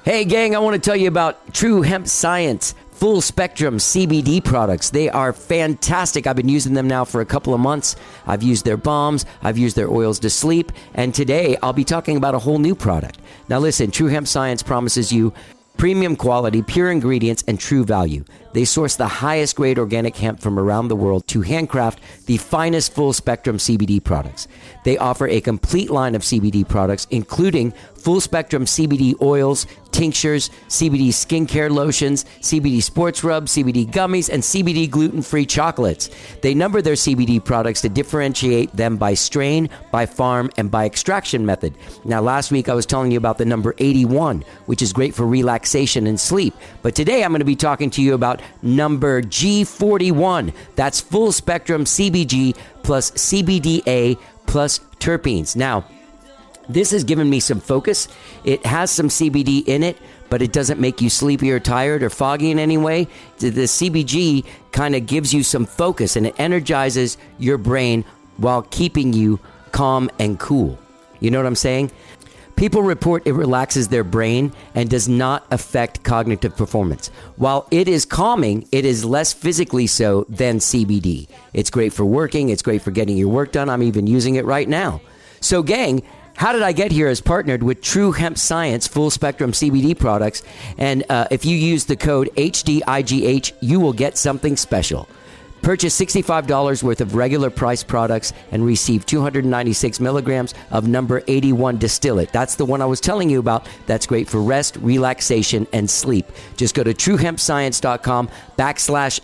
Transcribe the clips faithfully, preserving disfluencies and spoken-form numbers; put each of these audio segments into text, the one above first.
Hey, gang, I want to tell you about True Hemp Science full spectrum C B D products. They are fantastic. I've been using them now for a couple of months. I've used their balms. I've used their oils to sleep. And today I'll be talking about a whole new product. Now listen, True Hemp Science promises you premium quality, pure ingredients, and true value. They source the highest grade organic hemp from around the world to handcraft the finest full spectrum C B D products. They offer a complete line of C B D products, including full spectrum C B D oils, tinctures, C B D skincare lotions, C B D sports rubs, C B D gummies, and C B D gluten-free chocolates. They number their C B D products to differentiate them by strain, by farm, and by extraction method. Now, last week I was telling you about the number eighty-one, which is great for relaxation and sleep. But today I'm going to be talking to you about number G forty-one. That's full spectrum C B G plus C B D A plus terpenes. Now, this has given me some focus. It has some C B D in it, but it doesn't make you sleepy or tired or foggy in any way. The C B G kind of gives you some focus, and it energizes your brain while keeping you calm and cool. You know what I'm saying? People report it relaxes their brain and does not affect cognitive performance. While it is calming, it is less physically so than C B D. It's great for working. It's great for getting your work done. I'm even using it right now. So, gang, How Did I Get Here is partnered with True Hemp Science full spectrum C B D products. And uh, if you use the code H D I G H, you will get something special. Purchase sixty-five dollars worth of regular price products and receive two hundred ninety-six milligrams of number eighty-one distillate. That's the one I was telling you about. That's great for rest, relaxation, and sleep. Just go to truehempscience.com backslash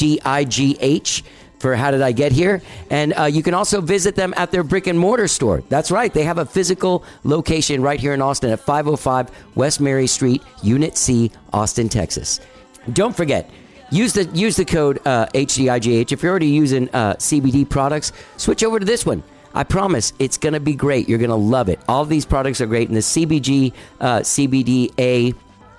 HDIGH for How Did I Get Here? And uh, you can also visit them at their brick and mortar store. That's right. They have a physical location right here in Austin at five oh five West Mary Street, Unit C, Austin, Texas. Don't forget, Use the use the code uh, H D I G H. If you're already using uh, C B D products, switch over to this one. I promise it's going to be great. You're going to love it. All of these products are great, and the C B G, uh, C B D A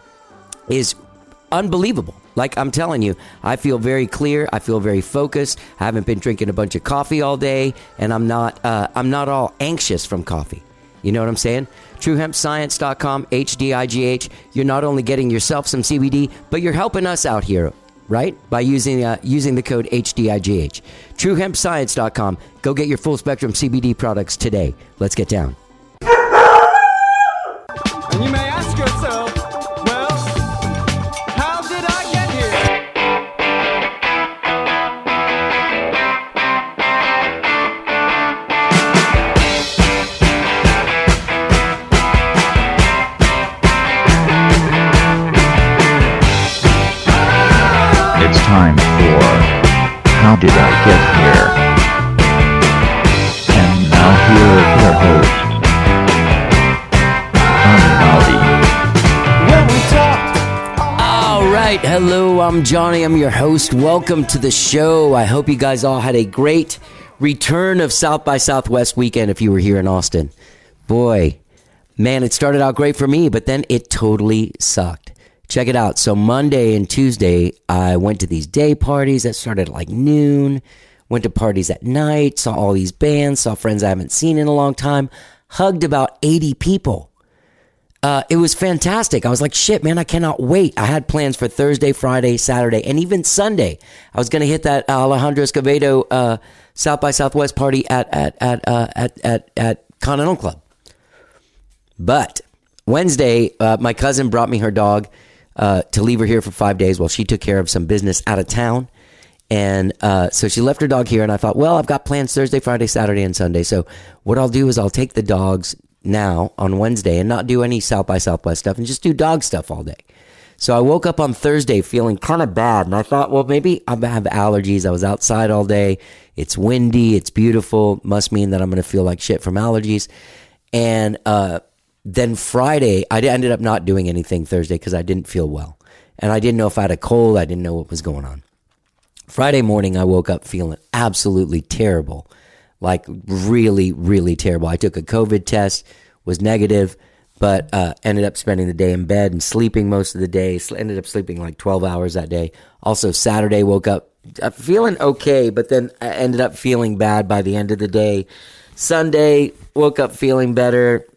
is unbelievable. Like I'm telling you, I feel very clear. I feel very focused. I haven't been drinking a bunch of coffee all day, and I'm not uh, I'm not all anxious from coffee. You know what I'm saying? true hemp science dot com, H D I G H. You're not only getting yourself some C B D, but you're helping us out here. Right? By using uh, using the code H D I G H. true hemp science dot com. Go get your full spectrum C B D products today. Let's get down. And you may ask yourself, well, how did I get here? It's time for How Did I Get Here? And now here is your host, Johnny Maldi. When we talked. All right. Hello, I'm Johnny. I'm your host. Welcome to the show. I hope you guys all had a great return of South by Southwest weekend if you were here in Austin. Boy, man, it started out great for me, but then it totally sucked. Check it out. So Monday and Tuesday, I went to these day parties that started at like noon, went to parties at night, saw all these bands, saw friends I haven't seen in a long time, hugged about eighty people. Uh, it was fantastic. I was like, shit, man, I cannot wait. I had plans for Thursday, Friday, Saturday, and even Sunday. I was going to hit that Alejandro Escovedo uh, South by Southwest party at at at uh, at, at at Continental Club. But Wednesday, uh, my cousin brought me her dog Uh, to leave her here for five days while she took care of some business out of town. And uh, so she left her dog here, and I thought, well, I've got plans Thursday, Friday, Saturday, and Sunday. So what I'll do is I'll take the dogs now on Wednesday and not do any South by Southwest stuff and just do dog stuff all day. So I woke up on Thursday feeling kind of bad, and I thought, well, maybe I have allergies. I was outside all day. It's windy. It's beautiful. Must mean that I'm going to feel like shit from allergies. And uh Then Friday, I ended up not doing anything Thursday because I didn't feel well. And I didn't know if I had a cold. I didn't know what was going on. Friday morning, I woke up feeling absolutely terrible. Like really, really terrible. I took a COVID test, was negative, but uh, ended up spending the day in bed and sleeping most of the day. Ended up sleeping like twelve hours that day. Also, Saturday, woke up feeling okay, but then I ended up feeling bad by the end of the day. Sunday, woke up feeling better.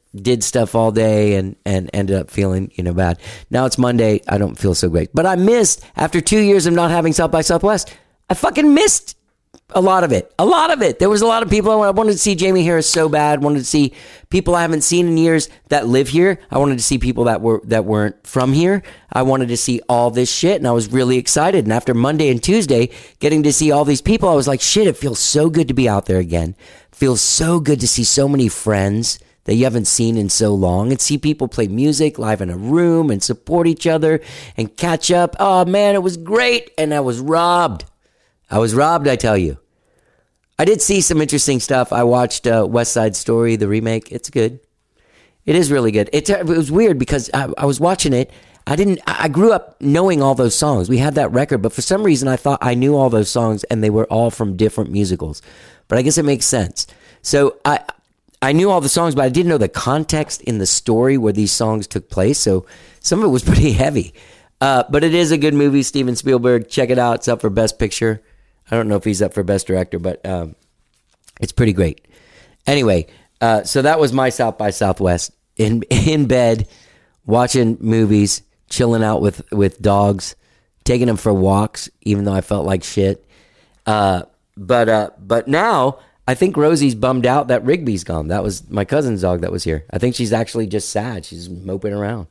did stuff all day and, and ended up feeling, you know, bad. Now it's Monday. I don't feel so great. But I missed, after two years of not having South by Southwest, I fucking missed a lot of it. A lot of it. There was a lot of people. I wanted to see Jamie Harris so bad. Wanted to see people I haven't seen in years that live here. I wanted to see people that were that weren't from here. I wanted to see all this shit, and I was really excited. And after Monday and Tuesday, getting to see all these people, I was like, shit, it feels so good to be out there again. It feels so good to see so many friends that you haven't seen in so long, and see people play music live in a room and support each other and catch up. Oh man, it was great. And I was robbed. I was robbed, I tell you. I did see some interesting stuff. I watched uh, West Side Story, the remake. It's good. It is really good. It, it was weird because I, I was watching it. I didn't. I grew up knowing all those songs. We had that record, but for some reason I thought I knew all those songs and they were all from different musicals. But I guess it makes sense. So I I knew all the songs, but I didn't know the context in the story where these songs took place. So some of it was pretty heavy. Uh, but it is a good movie. Steven Spielberg. Check it out. It's up for Best Picture. I don't know if he's up for Best Director, but um, it's pretty great. Anyway, uh, so that was my South by Southwest. In in bed, watching movies, chilling out with, with dogs, taking them for walks, even though I felt like shit. Uh, but uh, but now I think Rosie's bummed out that Rigby's gone. That was my cousin's dog that was here. I think she's actually just sad. She's moping around.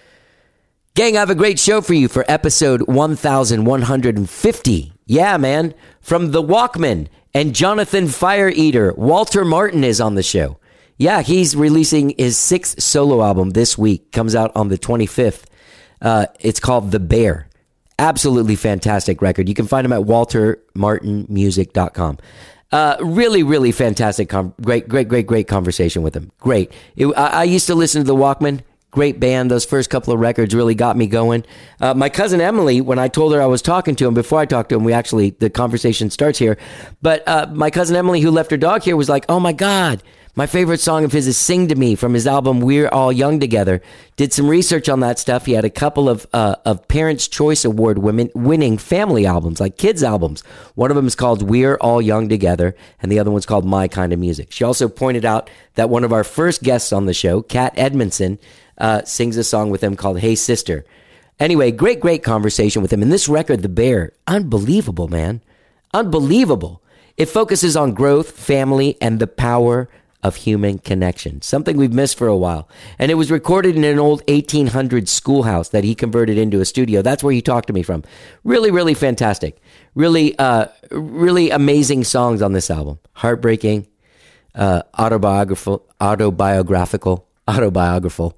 Gang, I have a great show for you for episode one thousand one hundred fifty. Yeah, man. From The Walkmen and Jonathan Fire Eater, Walter Martin is on the show. Yeah, he's releasing his sixth solo album this week. Comes out on the twenty-fifth. Uh, it's called The Bear. Absolutely fantastic record. You can find him at walter martin music dot com. Uh, really, really fantastic. Com- great, great, great, great conversation with him. Great. It, I, I used to listen to The Walkmen. Great band. Those first couple of records really got me going. Uh, my cousin Emily, when I told her I was talking to him, before I talked to him, we actually, the conversation starts here. But uh, my cousin Emily, who left her dog here, was like, oh my God, my favorite song of his is Sing to Me from his album We're All Young Together. Did some research on that stuff. He had a couple of uh, of Parents' Choice Award women winning family albums, like kids albums. One of them is called We're All Young Together, and the other one's called My Kind of Music. She also pointed out that one of our first guests on the show, Kat Edmondson, uh, sings a song with him called Hey Sister. Anyway, great, great conversation with him. And this record, The Bear, unbelievable, man. Unbelievable. It focuses on growth, family, and the power of human connection, something we've missed for a while. And it was recorded in an old eighteen hundreds schoolhouse that he converted into a studio. That's where he talked to me from. Really, really fantastic. Really, uh, really amazing songs on this album. Heartbreaking, uh, autobiographical, autobiographical, autobiographical.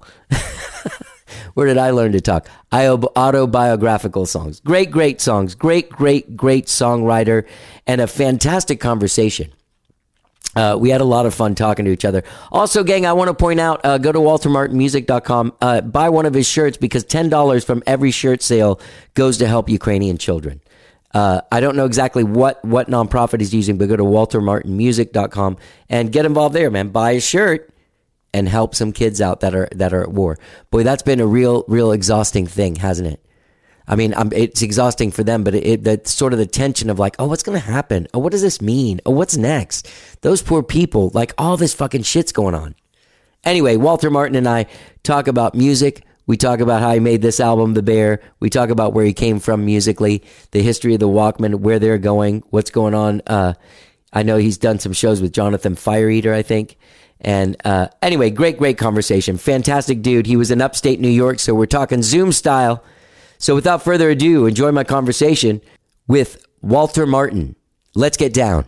Where did I learn to talk? Autobiographical songs. Great, great songs. Great, great, great songwriter and a fantastic conversation. Uh, we had a lot of fun talking to each other. Also, gang, I want to point out, uh, go to walter martin music dot com, uh, buy one of his shirts because ten dollars from every shirt sale goes to help Ukrainian children. Uh, I don't know exactly what, what nonprofit he's using, but go to walter martin music dot com and get involved there, man. Buy a shirt and help some kids out that are that are at war. Boy, that's been a real, real exhausting thing, hasn't it? I mean, I'm, it's exhausting for them, but it, it, that's sort of the tension of like, oh, what's going to happen? Oh, what does this mean? Oh, what's next? Those poor people, like all this fucking shit's going on. Anyway, Walter Martin and I talk about music. We talk about how he made this album, The Bear. We talk about where he came from musically, the history of the Walkmen, where they're going, what's going on. Uh, I know he's done some shows with Jonathan Fire Eater, I think. And uh, anyway, great, great conversation. Fantastic dude. He was in upstate New York, so we're talking Zoom style. So without further ado, enjoy my conversation with Walter Martin. Let's get down.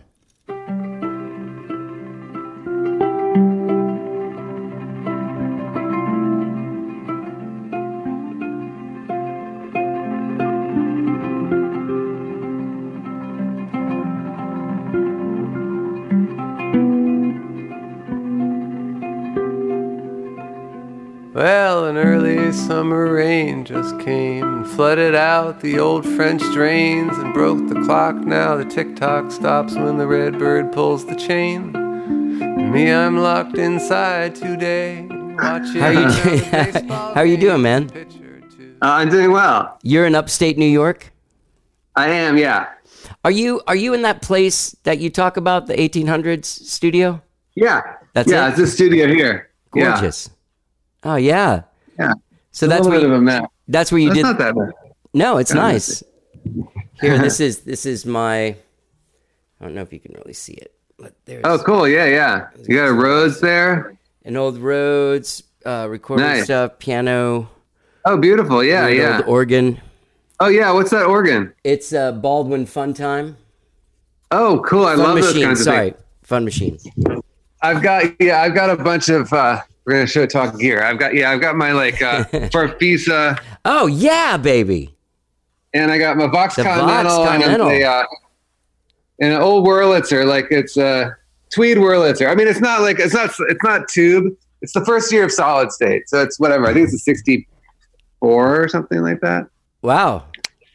Well, an early summer rain just came and flooded out the old French drains and broke the clock. Now the tick-tock stops when the red bird pulls the chain. And me, I'm locked inside today. Watching How are you doing? How are you doing, man? Uh, I'm doing well. You're in upstate New York? I am, yeah. Are you are you in that place that you talk about, the eighteen hundreds studio? Yeah. That's yeah, it? it's a studio here. gorgeous. Yeah. Oh yeah. Yeah. So a that's little where bit you, of a mess. that's where you That's did. not that bad. No, it's Yeah, nice. Here, this is this is my. I don't know if you can really see it, but there's. Oh, cool. Yeah, yeah. You got a Rhodes there. An old Rhodes, uh, recording Nice. stuff, piano. Oh, beautiful. Yeah, an yeah. old organ. Oh, yeah. What's that organ? It's uh, Baldwin Fun Time. Oh, cool. I Fun love those Machine. kinds of Sorry, things. Fun Machine. I've got, yeah, I've got a bunch of, uh, we're going to show talk gear. I've got, yeah, I've got my like, uh, Farfisa, Oh yeah, baby. and I got my Vox The Vox Continental, and Continental. a, uh, and an old Wurlitzer, like it's a tweed Wurlitzer. I mean, it's not like, it's not, it's not tube. It's the first year of solid state. So it's whatever. I think it's a sixty-four or something like that. Wow.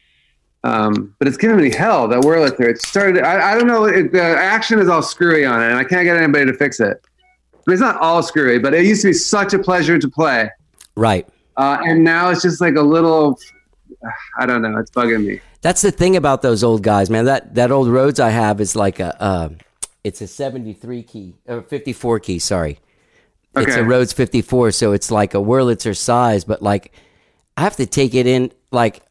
Um, but it's giving me hell, that Wurlitzer. It started, I, I don't know, it, the action is all screwy on it, and I can't get anybody to fix it. But it's not all screwy, but it used to be such a pleasure to play. Right. Uh, and now it's just like a little, I don't know, it's bugging me. That's the thing about those old guys, man. That that old Rhodes I have is like a, uh, it's a seventy-three key, or fifty-four key, sorry. It's Okay. a Rhodes fifty-four, so it's like a Wurlitzer size, but like, I have to take it in, like,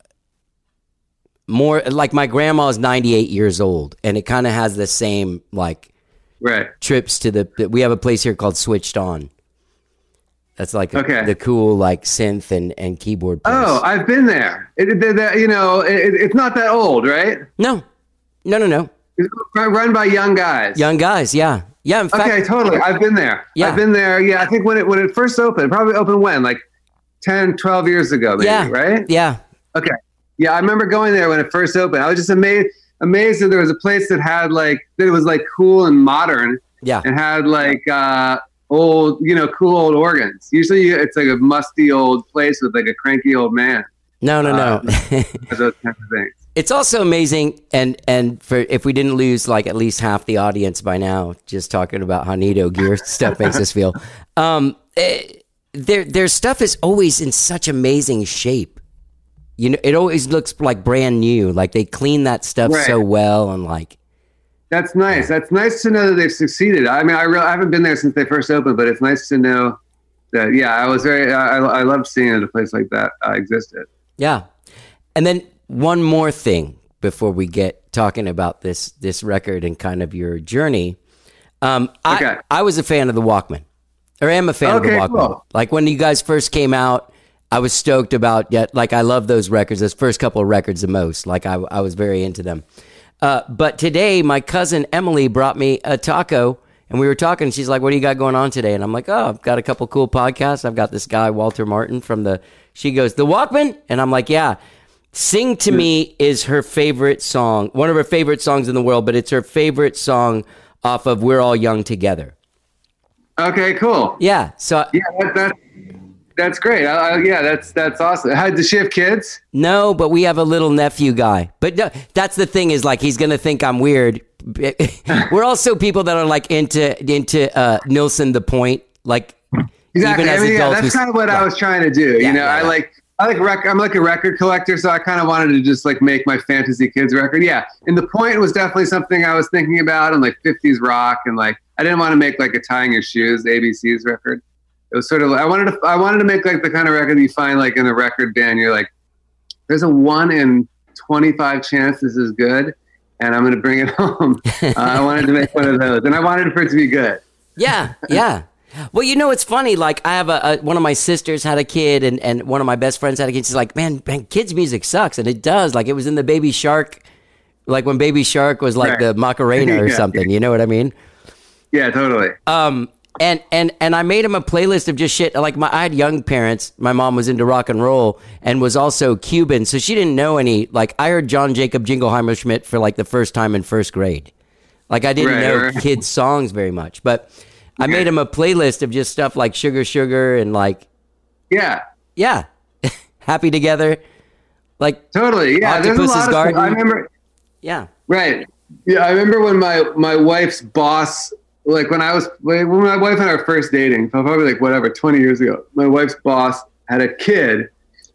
more, like my grandma's ninety-eight years old, and it kind of has the same, like, Right. trips to the, we have a place here called Switched On. That's like a, Okay. the cool, like, synth and, and keyboard place. Oh, I've been there. It, it, that, you know, it, it's not that old, right? No, no, no, no. It's run by young guys. Young guys, yeah. Yeah, in fact, Okay, totally. I've been there. Yeah. I've been there. Yeah, I think when it when it first opened, it probably opened when? Like ten, twelve years ago, maybe, yeah, right? yeah. Okay. Yeah, I remember going there when it first opened. I was just amazed amazed that there was a place that had like that it was like cool and modern Yeah. and had like uh old, you know, cool old organs. Usually it's like a musty old place with like a cranky old man. No, no, no. Those kinds of things. It's also amazing, and and for if we didn't lose like at least half the audience by now, just talking about how neato gear stuff makes us feel. Um, eh, their their stuff is always in such amazing shape. You know, it always looks like brand new. Like they clean that stuff Right. so well, and like That's nice. That's nice to know that they've succeeded. I mean, I, re- I haven't been there since they first opened, but it's nice to know that. Yeah, I was very. I, I loved seeing that a place like that uh, existed. yeah. And then one more thing before we get talking about this this record and kind of your journey. Um, Okay. I I was a fan of the Walkman, or am a fan of the Okay, Walkman. cool. Like when you guys first came out, I was stoked about. Yet, like I love those records. Those first couple of records the most. Like I I was very into them. Uh, but today, my cousin Emily brought me a taco, and we were talking. She's like, "What do you got going on today?" And I'm like, "Oh, I've got a couple cool podcasts. I've got this guy Walter Martin from the." She goes, "The Walkman," and I'm like, "Yeah." Sing to Me is her favorite song, one of her favorite songs in the world, but it's her favorite song off of We're All Young Together. Okay, cool. Yeah, so Yeah, that, that that's great. I, I, yeah, that's that's awesome. How, does she have kids? no, but we have a little nephew guy. But no, that's the thing is like he's going to think I'm weird. We're also people that are like into into uh, Nilsson the Point, like Exactly. even as I mean, yeah, adults. that's we- kind of what yeah. I was trying to do. Yeah, you know, yeah, I yeah. like. I like rec- I'm like a record collector, so I kind of wanted to just like make my fantasy kids record. Yeah, and The Point was definitely something I was thinking about, and like fifties rock, and like I didn't want to make like a Tying Your Shoes A B C's record. It was sort of I wanted to I wanted to make like the kind of record you find like in a record band. You're like, there's a one in twenty-five chance this is good, and I'm going to bring it home. uh, I wanted to make one of those, and I wanted for it to be good. Yeah, yeah. Well, you know, it's funny. Like, I have a, a one of my sisters had a kid, and, and one of my best friends had a kid. She's like, man, man, kids' music sucks, and it does. Like, it was in the Baby Shark, like when Baby Shark was like Right. the Macarena or Yeah. something. You know what I mean? Yeah, totally. Um, and and and I made him a playlist of just shit. Like, my I had young parents. My mom was into rock and roll and was also Cuban, so she didn't know any. Like, I heard John Jacob Jingleheimer Schmidt for like the first time in first grade. Like, I didn't Right, know right. kids' songs very much, but I made him a playlist of just stuff like Sugar Sugar and like, Yeah. yeah, Happy Together. Like, Totally. Yeah. There's a Octopus's lot of Garden. stuff. I remember. yeah. Right. Yeah. I remember when my, my wife's boss, like when I was, when my wife and I were first dating, probably like whatever, twenty years ago, my wife's boss had a kid.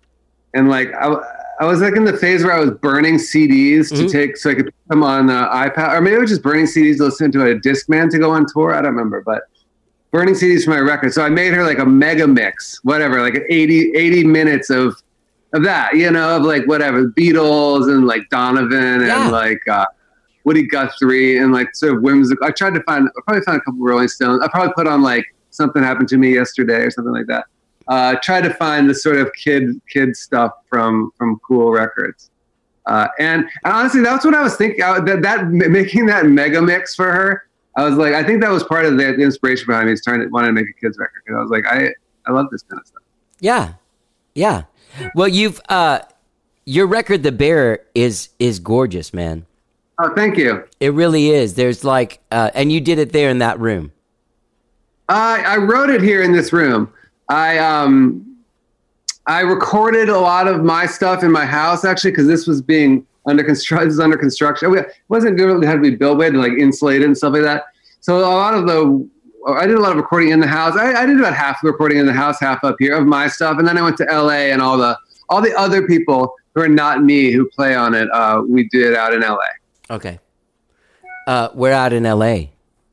And like, I, I was like in the phase where I was burning C Ds to Mhm. take, so I could put them on the iPad, or maybe I was just burning C Ds to listen to a Discman to go on tour. I don't remember, but burning C Ds for my record. So I made her like a mega mix, whatever, like an eighty, eighty minutes of of that, you know, of like whatever, Beatles and like Donovan Yeah. and like uh, Woody Guthrie and like sort of whimsical. I tried to find, I probably found a couple Rolling Stones. I probably put on like Something Happened to Me Yesterday or something like that. Uh, tried to find the sort of kid kid stuff from from cool records. Uh, and, and honestly, that's what I was thinking. I, that, that making that mega mix for her, I was like, I think that was part of the, the inspiration behind me. Is trying to wanting to make a kids record because I was like, I I love this kind of stuff. Yeah, yeah. Well, you've uh, your record, The Bear, is is gorgeous, man. Oh, thank you. It really is. There's like, uh, and you did it there in that room. Uh, I wrote it here in this room. I um, I recorded a lot of my stuff in my house actually because this was being under construction. This is under construction. It wasn't really had to be built. We had to like insulate it and stuff like that. So a lot of the I did a lot of recording in the house. I, I did about half the recording in the house, half up here of my stuff, and then I went to L A and all the all the other people who are not me who play on it. Uh, we did out in L A. Okay. Uh, we're out in L A.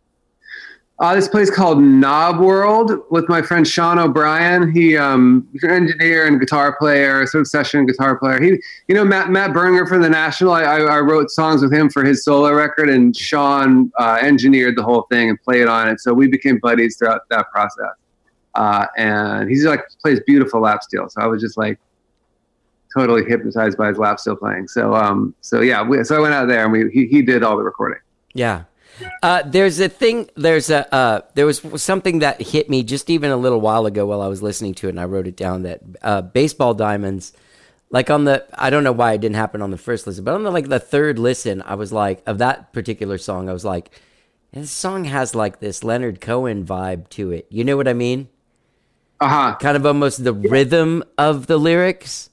Uh, this place called Knob World with my friend Sean O'Brien. He um, he's an engineer and guitar player, sort of session guitar player. He, you know, Matt Matt Berninger from The National. I, I, I wrote songs with him for his solo record, and Sean uh, engineered the whole thing and played on it. So we became buddies throughout that process. Uh, and he's like plays beautiful lap steel. So I was just like totally hypnotized by his lap steel playing. So um, so yeah, we, so I went out there and we he he did all the recording. Yeah. Uh, there's a thing, there's a, uh, there was something that hit me just even a little while ago while I was listening to it, and I wrote it down, that uh, Baseball Diamonds, like on the, I don't know why it didn't happen on the first listen, but on the, like the third listen, I was like, of that particular song, I was like, this song has like this Leonard Cohen vibe to it. You know what I mean? Uh-huh. Kind of almost the rhythm of the lyrics.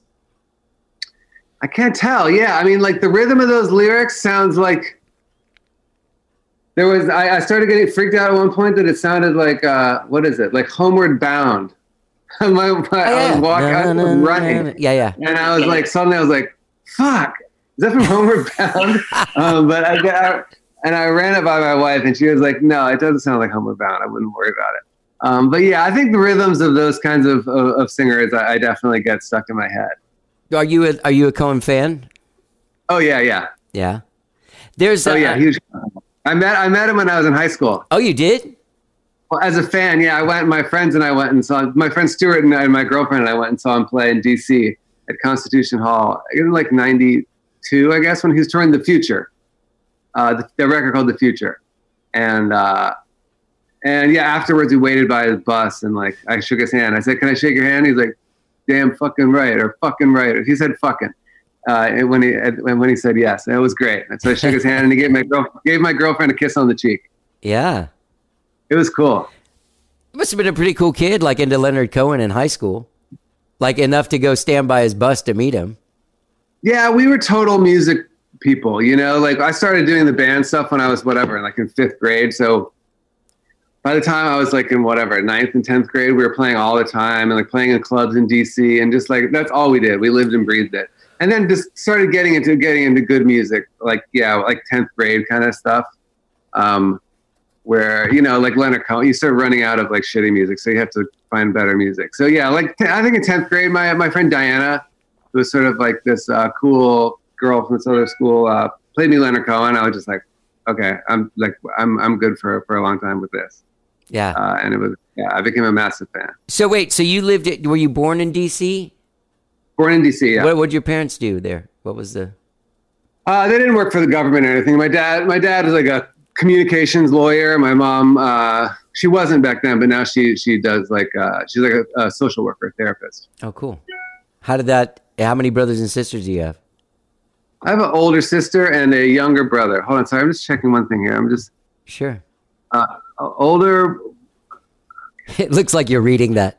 I can't tell. Yeah. I mean, like the rhythm of those lyrics sounds like, There was I, I started getting freaked out at one point that it sounded like uh, what is it like Homeward Bound? my, my, Oh, yeah. I was walking, I was running, Yeah, yeah. and I was like, suddenly I was like, "Fuck, is that from Homeward Bound?" um, but I, I and I ran it by my wife, and she was like, "No, it doesn't sound like Homeward Bound. I wouldn't worry about it." Um, but yeah, I think the rhythms of those kinds of of, of singers, I, I definitely get stuck in my head. Are you a, are you a Cohen fan? Oh yeah, yeah. Yeah. There's Oh a, yeah, huge. I met I met him when I was in high school. Oh, you did? Well, as a fan, yeah, I went. My friends and I went and saw my friend Stuart and, I, and my girlfriend and I went and saw him play in D C at Constitution Hall in like ninety-two, I guess, when he was touring The Future, uh, the, the record called The Future, and uh, and yeah, afterwards we waited by his bus and like I shook his hand. I said, "Can I shake your hand?" He's like, "Damn fucking right," or "fucking right." Or he said, "Fucking." Uh, and when he and when he said yes, it was great. And so I shook his hand and he gave my girl, gave my girlfriend a kiss on the cheek. Yeah. It was cool. Must have been a pretty cool kid, like into Leonard Cohen in high school, like enough to go stand by his bus to meet him. Yeah, we were total music people, you know. Like I started doing the band stuff when I was whatever, like in fifth grade. So by the time I was like in whatever ninth and tenth grade, we were playing all the time and like playing in clubs in D C and just like that's all we did. We lived and breathed it. And then just started getting into getting into good music, like yeah, like tenth grade kind of stuff, um, where you know, like Leonard Cohen, you start running out of like shitty music, so you have to find better music. So yeah, like t- I think in tenth grade, my my friend Diana, who was sort of like this uh, cool girl from this other school, uh, played me Leonard Cohen. I was just like, okay, I'm like I'm I'm good for for a long time with this. Yeah, uh, and it was yeah, I became a massive fan. So wait, so you lived it? Were you born in D C? Born in D C, yeah. What would your parents do there? What was the? Uh, they didn't work for the government or anything. My dad, my dad was like a communications lawyer. My mom, uh, she wasn't back then, but now she she does like uh, she's like a, a social worker, therapist. Oh, cool. How did that? How many brothers and sisters do you have? I have an older sister and a younger brother. Hold on, sorry, I'm just checking one thing here. I'm just sure. Uh, older. It looks like you're reading that.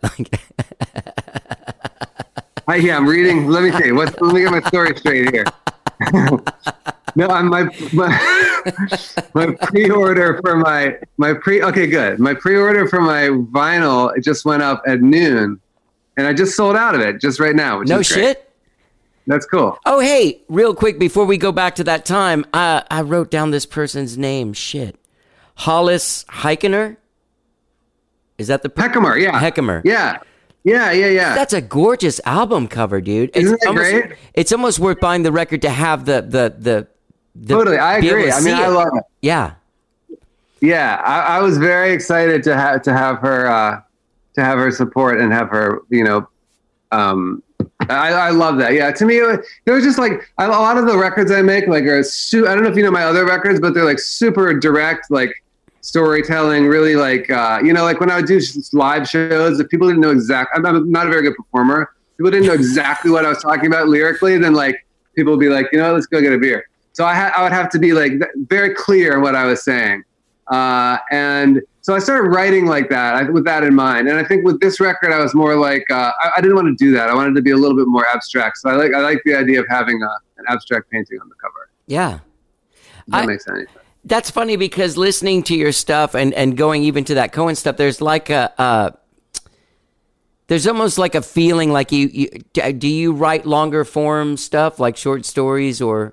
I, yeah, I'm reading. Let me see. What, let me get my story straight here. no, I'm my my, my pre-order for my my pre. Okay, good. My pre-order for my vinyl it just went up at noon, and I just sold out of it just right now. Which no is great. Shit. That's cool. Oh, hey, real quick before we go back to that time, I I wrote down this person's name. Shit, Hollis Heikener. Is that the Herkimer? Yeah, Herkimer. Yeah, yeah, yeah, yeah. That's a gorgeous album cover, dude. Isn't it's that almost, great? It's almost worth buying the record to have the the the. the totally, I be able agree. to I mean, see I it. love it. Yeah. Yeah, I, I was very excited to have to have her uh, to have her support and have her, you know, um, I, I love that. Yeah, to me, it was, it was just like a lot of the records I make, like, are su- I don't know if you know my other records, but they're like super direct, like storytelling. Really, like uh, you know, like when I would do live shows, if people didn't know exactly, I'm, I'm not a very good performer. People didn't know exactly what I was talking about lyrically, then like people would be like, you know, let's go get a beer. So I, ha- I would have to be like very clear in what I was saying. Uh, and so I started writing like that I, with that in mind. And I think with this record, I was more like, uh, I, I didn't want to do that. I wanted to be a little bit more abstract. So I like, I like the idea of having a, an abstract painting on the cover. Yeah. If that I, makes sense. That's funny because listening to your stuff and, and going even to that Cohen stuff, there's like a, uh, there's almost like a feeling like you, you, do you write longer form stuff like short stories or?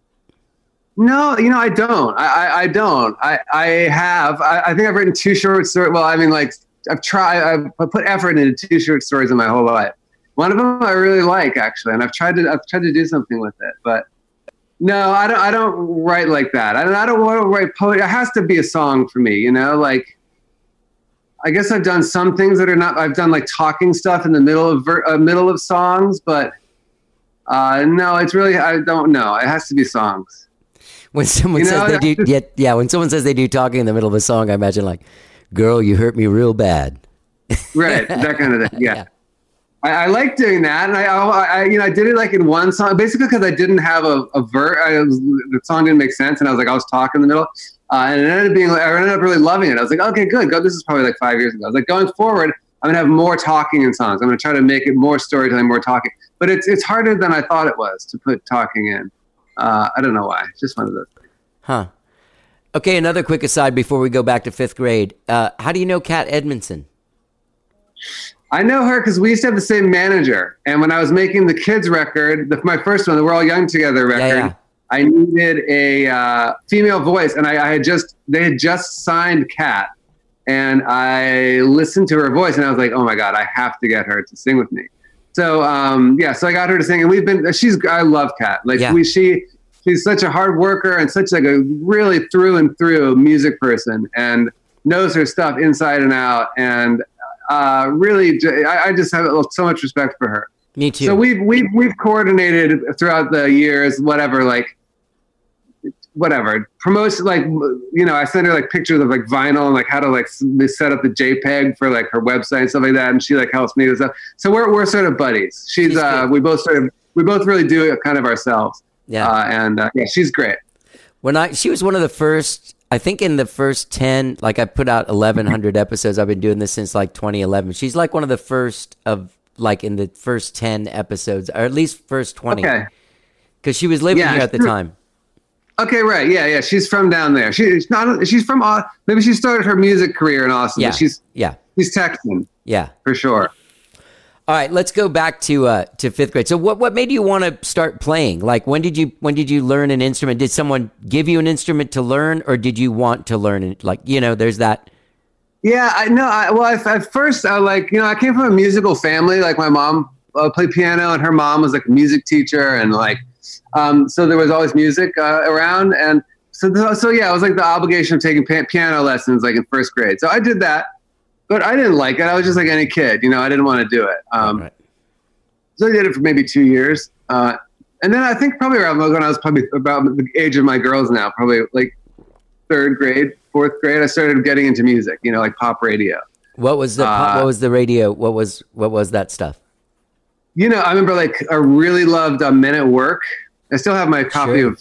No, you know, I don't. I, I, I don't. I, I have. I, I think I've written two short stories. Well, I mean, like, I've tried. I've put effort into two short stories in my whole life. One of them I really like, actually, and I've tried to. I've tried to do something with it, but no, I don't. I don't write like that. I don't. I don't want to write poetry. It has to be a song for me, you know. Like, I guess I've done some things that are not. I've done like talking stuff in the middle of ver, uh, middle of songs, but uh, no, it's really. I don't know. It has to be songs. When someone You know, says they do, that's yeah, yeah. When someone says they do talking in the middle of a song, I imagine like, "Girl, you hurt me real bad." Right, that kind of thing. Yeah, Yeah. I, I like doing that, and I, I, you know, I did it like in one song, basically because I didn't have a, a verse. The song didn't make sense, and I was like, I was talking in the middle, uh, and it ended up being, I ended up really loving it. I was like, okay, good. Go. This is probably like five years ago. I was like, going forward, I'm gonna have more talking in songs. I'm gonna try to make it more storytelling, more talking. But it's it's harder than I thought it was to put talking in. Uh, I don't know why. It's just one of those things. Huh. Okay, another quick aside before we go back to fifth grade. Uh, how do you know Kat Edmondson? I know her because we used to have the same manager. And when I was making the kids record, the, my first one, the We're All Young Together record, Yeah, yeah. I needed a uh, female voice. And I, I had just, they had just signed Kat. And I listened to her voice and I was like, oh my God, I have to get her to sing with me. So, um, yeah, so I got her to sing. And we've been, she's, I love Kat. Like, Yeah. we, she, she's such a hard worker and such like a really through and through music person and knows her stuff inside and out. And uh, really, I, I just have so much respect for her. Me too. So we've, we've, we've coordinated throughout the years, whatever, like, whatever, promotion, like, you know, I send her like pictures of like vinyl and like how to like set up the JPEG for like her website and stuff like that. And she like helps me with stuff. So we're, we're sort of buddies. She's, She's uh, good. we both sort of, we both really do it kind of ourselves. Yeah. Uh, and uh, yeah, she's great. When I, she was one of the first, I think in the first ten, like I put out eleven hundred episodes. I've been doing this since like twenty eleven. She's like one of the first of like in the first ten episodes, or at least first twenty. Okay. Because she was living Yeah, here at the sure. time. Okay. Right. Yeah. Yeah. She's from down there. She's not, she's from, uh, maybe she started her music career in Austin, Yeah. but she's, Yeah. she's Texan Yeah. for sure. All right, let's go back to uh, to fifth grade. So, what what made you want to start playing? Like, when did you when did you learn an instrument? Did someone give you an instrument to learn, or did you want to learn it? Like, you know, there's that. Yeah, I know. I, well, I, at first, I like, you know, I came from a musical family. Like my mom uh, played piano, and her mom was like a music teacher, and like, um, so there was always music uh, around, and so so yeah, it was like the obligation of taking pa- piano lessons, like in first grade. So I did that, but I didn't like it. I was just like any kid, you know. I didn't want to do it. Um, Right. So I did it for maybe two years, uh, and then I think probably around when I was probably about the age of my girls now, probably like third grade, fourth grade, I started getting into music, you know, like pop radio. What was the Uh, what was the radio? What was what was that stuff? You know, I remember like I really loved uh, Men at Work. I still have my copy Sure. of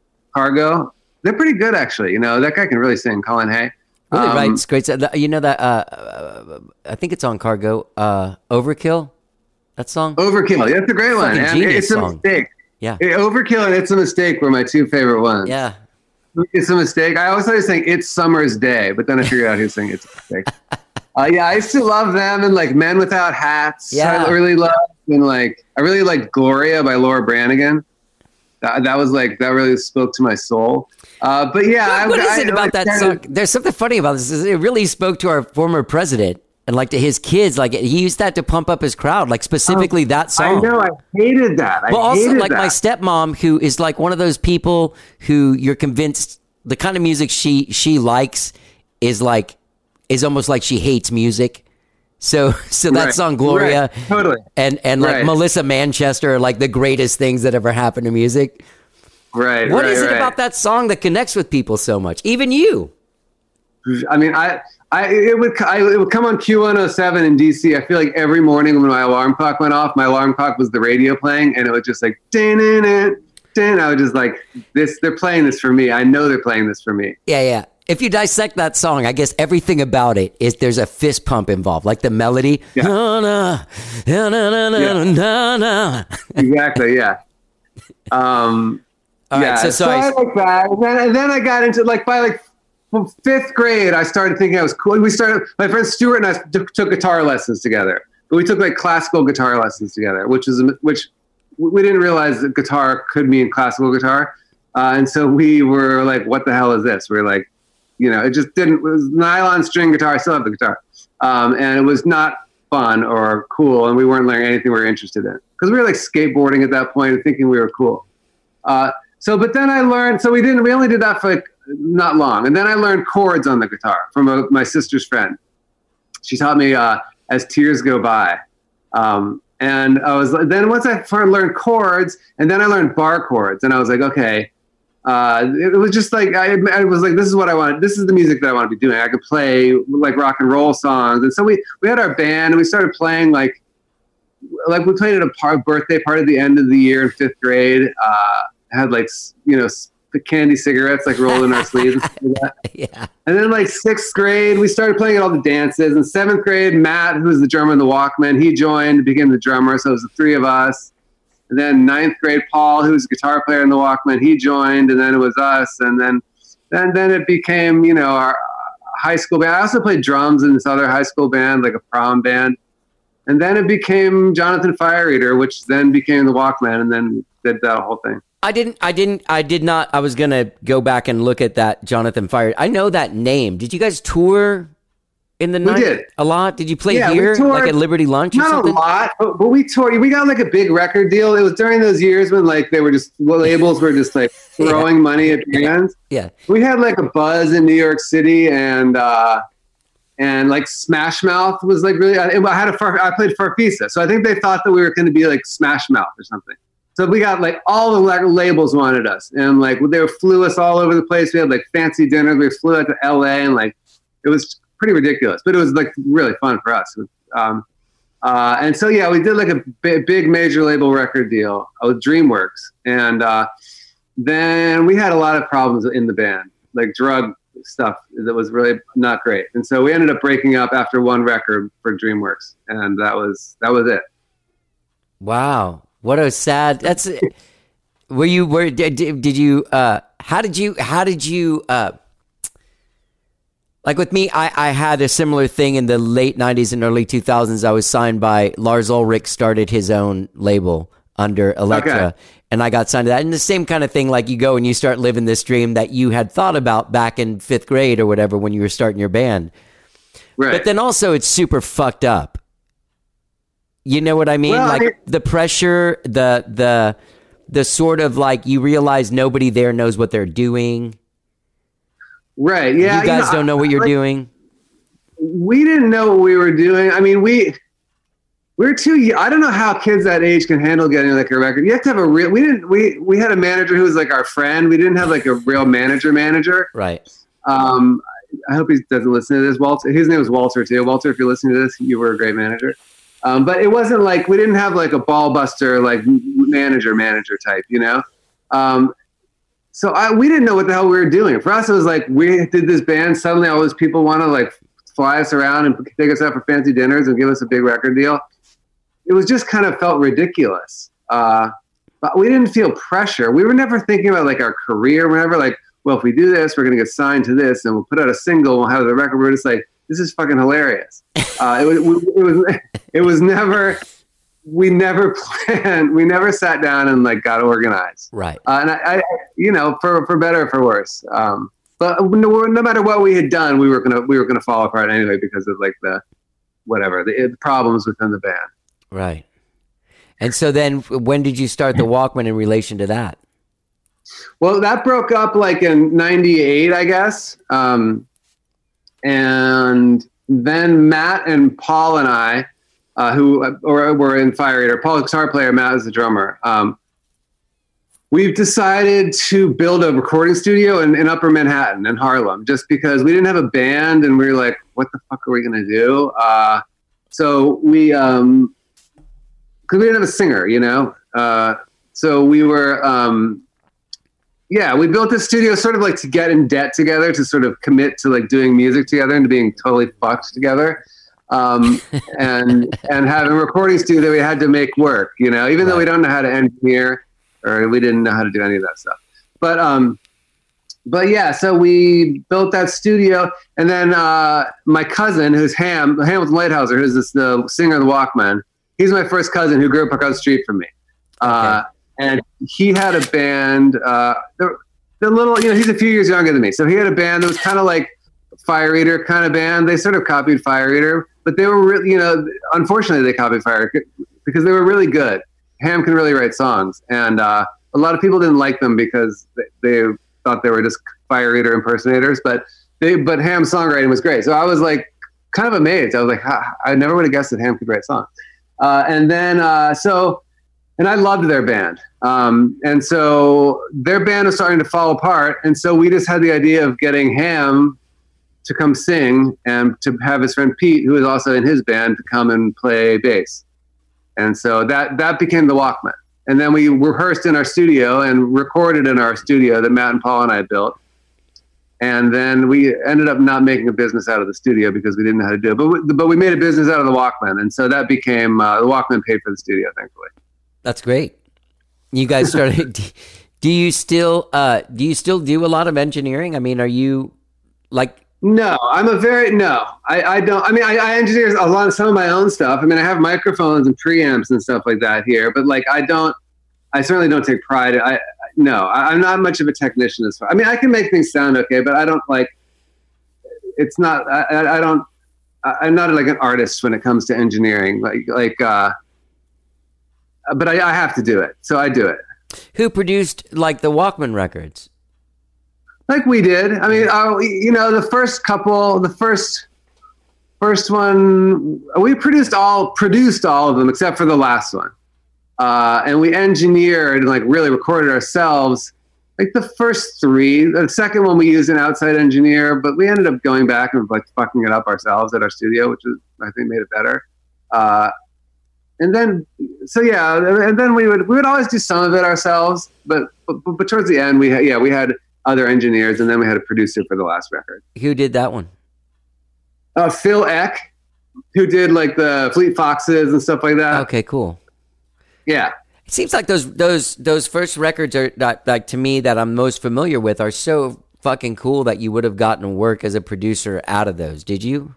Cargo. They're pretty good, actually. You know, that guy can really sing, Colin Hay. Really Um, writes great stuff. You know that? Uh, uh, I think it's on Cargo. Uh, Overkill. That song. Overkill. That's a great one. Fucking And genius it's a song. mistake. Yeah. It- Overkill and It's a Mistake were my two favorite ones. Yeah. It's a Mistake. I always thought he was saying It's Summer's Day, but then I figured out he was saying It's a Mistake. uh, yeah, I used to love them and like Men Without Hats. Yeah. I really loved and like I really liked Gloria by Laura Branigan. That, that was like that really spoke to my soul. Uh, but yeah, What, I, what is I, it about I, that I, song? There's something funny about this. It really spoke to our former president. And like to his kids, like he used that to pump up his crowd, like specifically oh, that song. I know, I hated that. I well, also hated like that. my stepmom, who is like one of those people who you're convinced the kind of music she she likes is like is almost like she hates music. So so that right. song Gloria, right. totally, and and like right. Melissa Manchester are like the greatest things that ever happened to music. Right. What right, is it right. about that song that connects with people so much? Even you. I mean, I, I, it would, I, it would come on Q one oh seven in D C. I feel like every morning when my alarm clock went off, my alarm clock was the radio playing, and it was just like, din, din, din, din. I was just like, this, they're playing this for me. I know they're playing this for me. Yeah, yeah. If you dissect that song, I guess everything about it is there's a fist pump involved, like the melody. Yeah. Na, na, na, na, na, Yeah. na, na. Exactly. Yeah. Um, All right, yeah. so, So, so I I, like that, and then, and then I got into like by like from fifth grade, I started thinking I was cool. We started. My friend Stuart and I took, took guitar lessons together. But we took like classical guitar lessons together, which is which we didn't realize that guitar could mean classical guitar, uh, and so we were like, "What the hell is this?" We were like, you know, it just didn't. It was nylon string guitar. I still have the guitar, um, and it was not fun or cool, and we weren't learning anything we were interested in because we were like skateboarding at that point and thinking we were cool. Uh, so, but then I learned. So we didn't. We only did that for like not long, and then I learned chords on the guitar from a, my sister's friend. She taught me uh, "As Tears Go By," um, and I was. Then once I learned chords, and then I learned bar chords, and I was like, okay. Uh, it was just like I, I was like, this is what I want. This is the music that I want to be doing. I could play like rock and roll songs, and so we we had our band, and we started playing like like we played at a par- birthday party at the end of the year in fifth grade. Uh, had like you know the candy cigarettes like rolled in our sleeves. And, stuff like that. yeah. And then like sixth grade, we started playing at all the dances. In seventh grade, Matt, who was the drummer in the Walkmen, he joined, became the drummer. So it was the three of us. And then ninth grade, Paul, who was a guitar player in the Walkmen, he joined, and then it was us. And then, then, then it became, you know, our high school band. I also played drums in this other high school band, like a prom band. And then it became Jonathan Fire Eater, which then became the Walkmen, and then did that whole thing. I didn't, I didn't, I did not, I was going to go back and look at that Jonathan Fire. I know that name. Did you guys tour in the We night? did. A lot? Did you play Yeah, we here? toured- Like at Liberty Lunch or Not something? a lot, but, but we toured. We got like a big record deal. It was during those years when like they were just labels were just like throwing money at bands. Yeah. We had like a buzz in New York City, and uh, and like Smash Mouth was like really. I, I had a Far, I played Farfisa, so I think they thought that we were going to be like Smash Mouth or something. So we got like all the like, labels wanted us, and like they flew us all over the place. We had like fancy dinners. We flew out to L A, and like it was pretty ridiculous, but it was like really fun for us. Um, uh, and so yeah, we did like a big, big major label record deal with DreamWorks, and uh, then we had a lot of problems in the band, like drug stuff that was really not great. And so we ended up breaking up after one record for DreamWorks, and that was that was it. Wow. What a sad, that's, were you, were, did, did you, uh, how did you, how did you, uh, like with me, I, I had a similar thing in the late nineties and early two thousands. I was signed by Lars Ulrich, started his own label under Elektra, Okay. and I got signed to that. And the same kind of thing, like you go and you start living this dream that you had thought about back in fifth grade or whatever when you were starting your band. Right. But then also it's super fucked up. You know what I mean? Well, I like mean- the pressure, the the the sort of like you realize nobody there knows what they're doing. right. Yeah. you guys know, don't know what you're like, doing. We didn't know what we were doing. I mean, we we were too. y- I don't know how kids that age can handle getting like a record. You have to have a real. We didn't. We we had a manager who was like our friend. We didn't have like a real manager manager. Right. Um, I hope he doesn't listen to this. Walter, his name was Walter too. Walter, if you're listening to this, you were a great manager. Um, but it wasn't like we didn't have like a ball buster like m- manager manager type, you know. Um, so I, we didn't know what the hell we were doing. For us, it was like we did this band. Suddenly, all those people want to like fly us around and take us out for fancy dinners and give us a big record deal. It was just kind of felt ridiculous. Uh, but we didn't feel pressure. We were never thinking about like our career. We're never like, well, if we do this, we're going to get signed to this, and we'll put out a single. We'll have the record. We're just like, this is fucking hilarious. Uh, it, was, it was, it was never. We never planned. We never sat down and like got organized. Right. Uh, and I, I, you know, for for better or for worse. Um, but no, no matter what we had done, we were gonna we were gonna fall apart anyway because of like the whatever the, the problems within the band. Right. And so then when did you start the Walkman in relation to that? Well, that broke up like in ninety-eight, I guess. Um, and then Matt and Paul and I, uh, who or, were in Fire Eater, Paul, the guitar player, Matt is the drummer. Um, we've decided to build a recording studio in, in Upper Manhattan in Harlem, just because we didn't have a band and we were like, what the fuck are we going to do? Uh, so we, um, cause we didn't have a singer, you know? Uh, so we were, um, yeah, we built this studio sort of like to get in debt together, to sort of commit to like doing music together and to being totally fucked together. Um, and, and having a recording studio that we had to make work, you know, even right. though we don't know how to engineer or we didn't know how to do any of that stuff. But, um, but yeah, so we built that studio, and then, uh, my cousin, who's Ham, Hamilton Lighthouser, who's this, the singer of the Walkmen. He's my first cousin who grew up across the street from me. Uh, okay. And he had a band, uh, the, the little, you know, he's a few years younger than me. So he had a band that was kind of like Fire Eater kind of band. They sort of copied Fire Eater, but they were really, you know, unfortunately they copied Fire Eater because they were really good. Ham can really write songs. And uh, a lot of people didn't like them because they, they thought they were just Fire Eater impersonators, but they, but Ham's songwriting was great. So I was like kind of amazed. I was like, I never would have guessed that Ham could write songs. Uh, and then, uh, so, and I loved their band. Um, and so their band was starting to fall apart. And so we just had the idea of getting Ham to come sing and to have his friend Pete, who was also in his band, to come and play bass. And so that, that became the Walkmen. And then we rehearsed in our studio and recorded in our studio that Matt and Paul and I built. And then we ended up not making a business out of the studio because we didn't know how to do it. But we, but we made a business out of the Walkman. And so that became, uh, the Walkman paid for the studio, thankfully. That's great. You guys started, do you still, uh, do you still do a lot of engineering? I mean, are you like... No, I'm a very, no, I, I don't, I mean, I, I engineer a lot of some of my own stuff. I mean, I have microphones and preamps and stuff like that here, but like, I don't, I certainly don't take pride. I, no, I, I'm not much of a technician as far. I mean, I can make things sound okay, but I don't like, it's not, I, I don't, I'm not like an artist when it comes to engineering. Like, like, uh, but I, I have to do it. So I do it. Who produced like the Walkman records? Like we did. I mean, uh, you know, the first couple, the first, first one, we produced all, produced all of them except for the last one. Uh, and we engineered and like really recorded ourselves. Like the first three, the second one we used an outside engineer, but we ended up going back and like fucking it up ourselves at our studio, which is, I think, made it better. Uh, and then, so yeah, and then we would, we would always do some of it ourselves, but, but, but towards the end we had, yeah, we had other engineers, and then we had a producer for the last record. Who did that one? Uh, Phil Eck, who did like the Fleet Foxes and stuff like that. Okay, cool. Yeah. It seems like those those those first records are that, like to me that I'm most familiar with are so fucking cool that you would have gotten work as a producer out of those. Did you?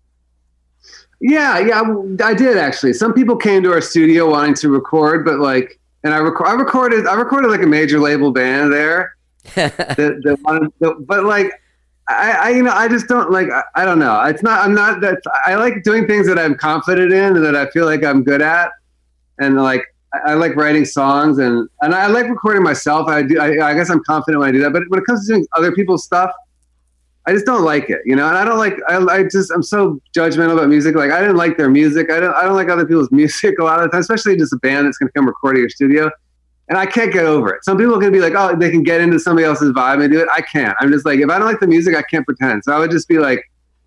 Yeah, yeah, I did actually. Some people came to our studio wanting to record, but like, and I, rec- I recorded, I recorded like a major label band there. that, that wanted, that, but like, I, I, you know, I just don't like, I, I don't know. It's not, I'm not that, I like doing things that I'm confident in and that I feel like I'm good at. And like, I, I like writing songs and, and I like recording myself. I do, I, I guess I'm confident when I do that, but when it comes to doing other people's stuff, I just don't like it, you know? And I don't like, I, I just, I'm so judgmental about music. Like I didn't like their music. I don't, I don't like other people's music a lot of the time, especially just a band that's going to come record at your studio. And I can't get over it. Some people are going to be like, oh, they can get into somebody else's vibe and do it. I can't. I'm just like, if I don't like the music, I can't pretend. So I would just be like,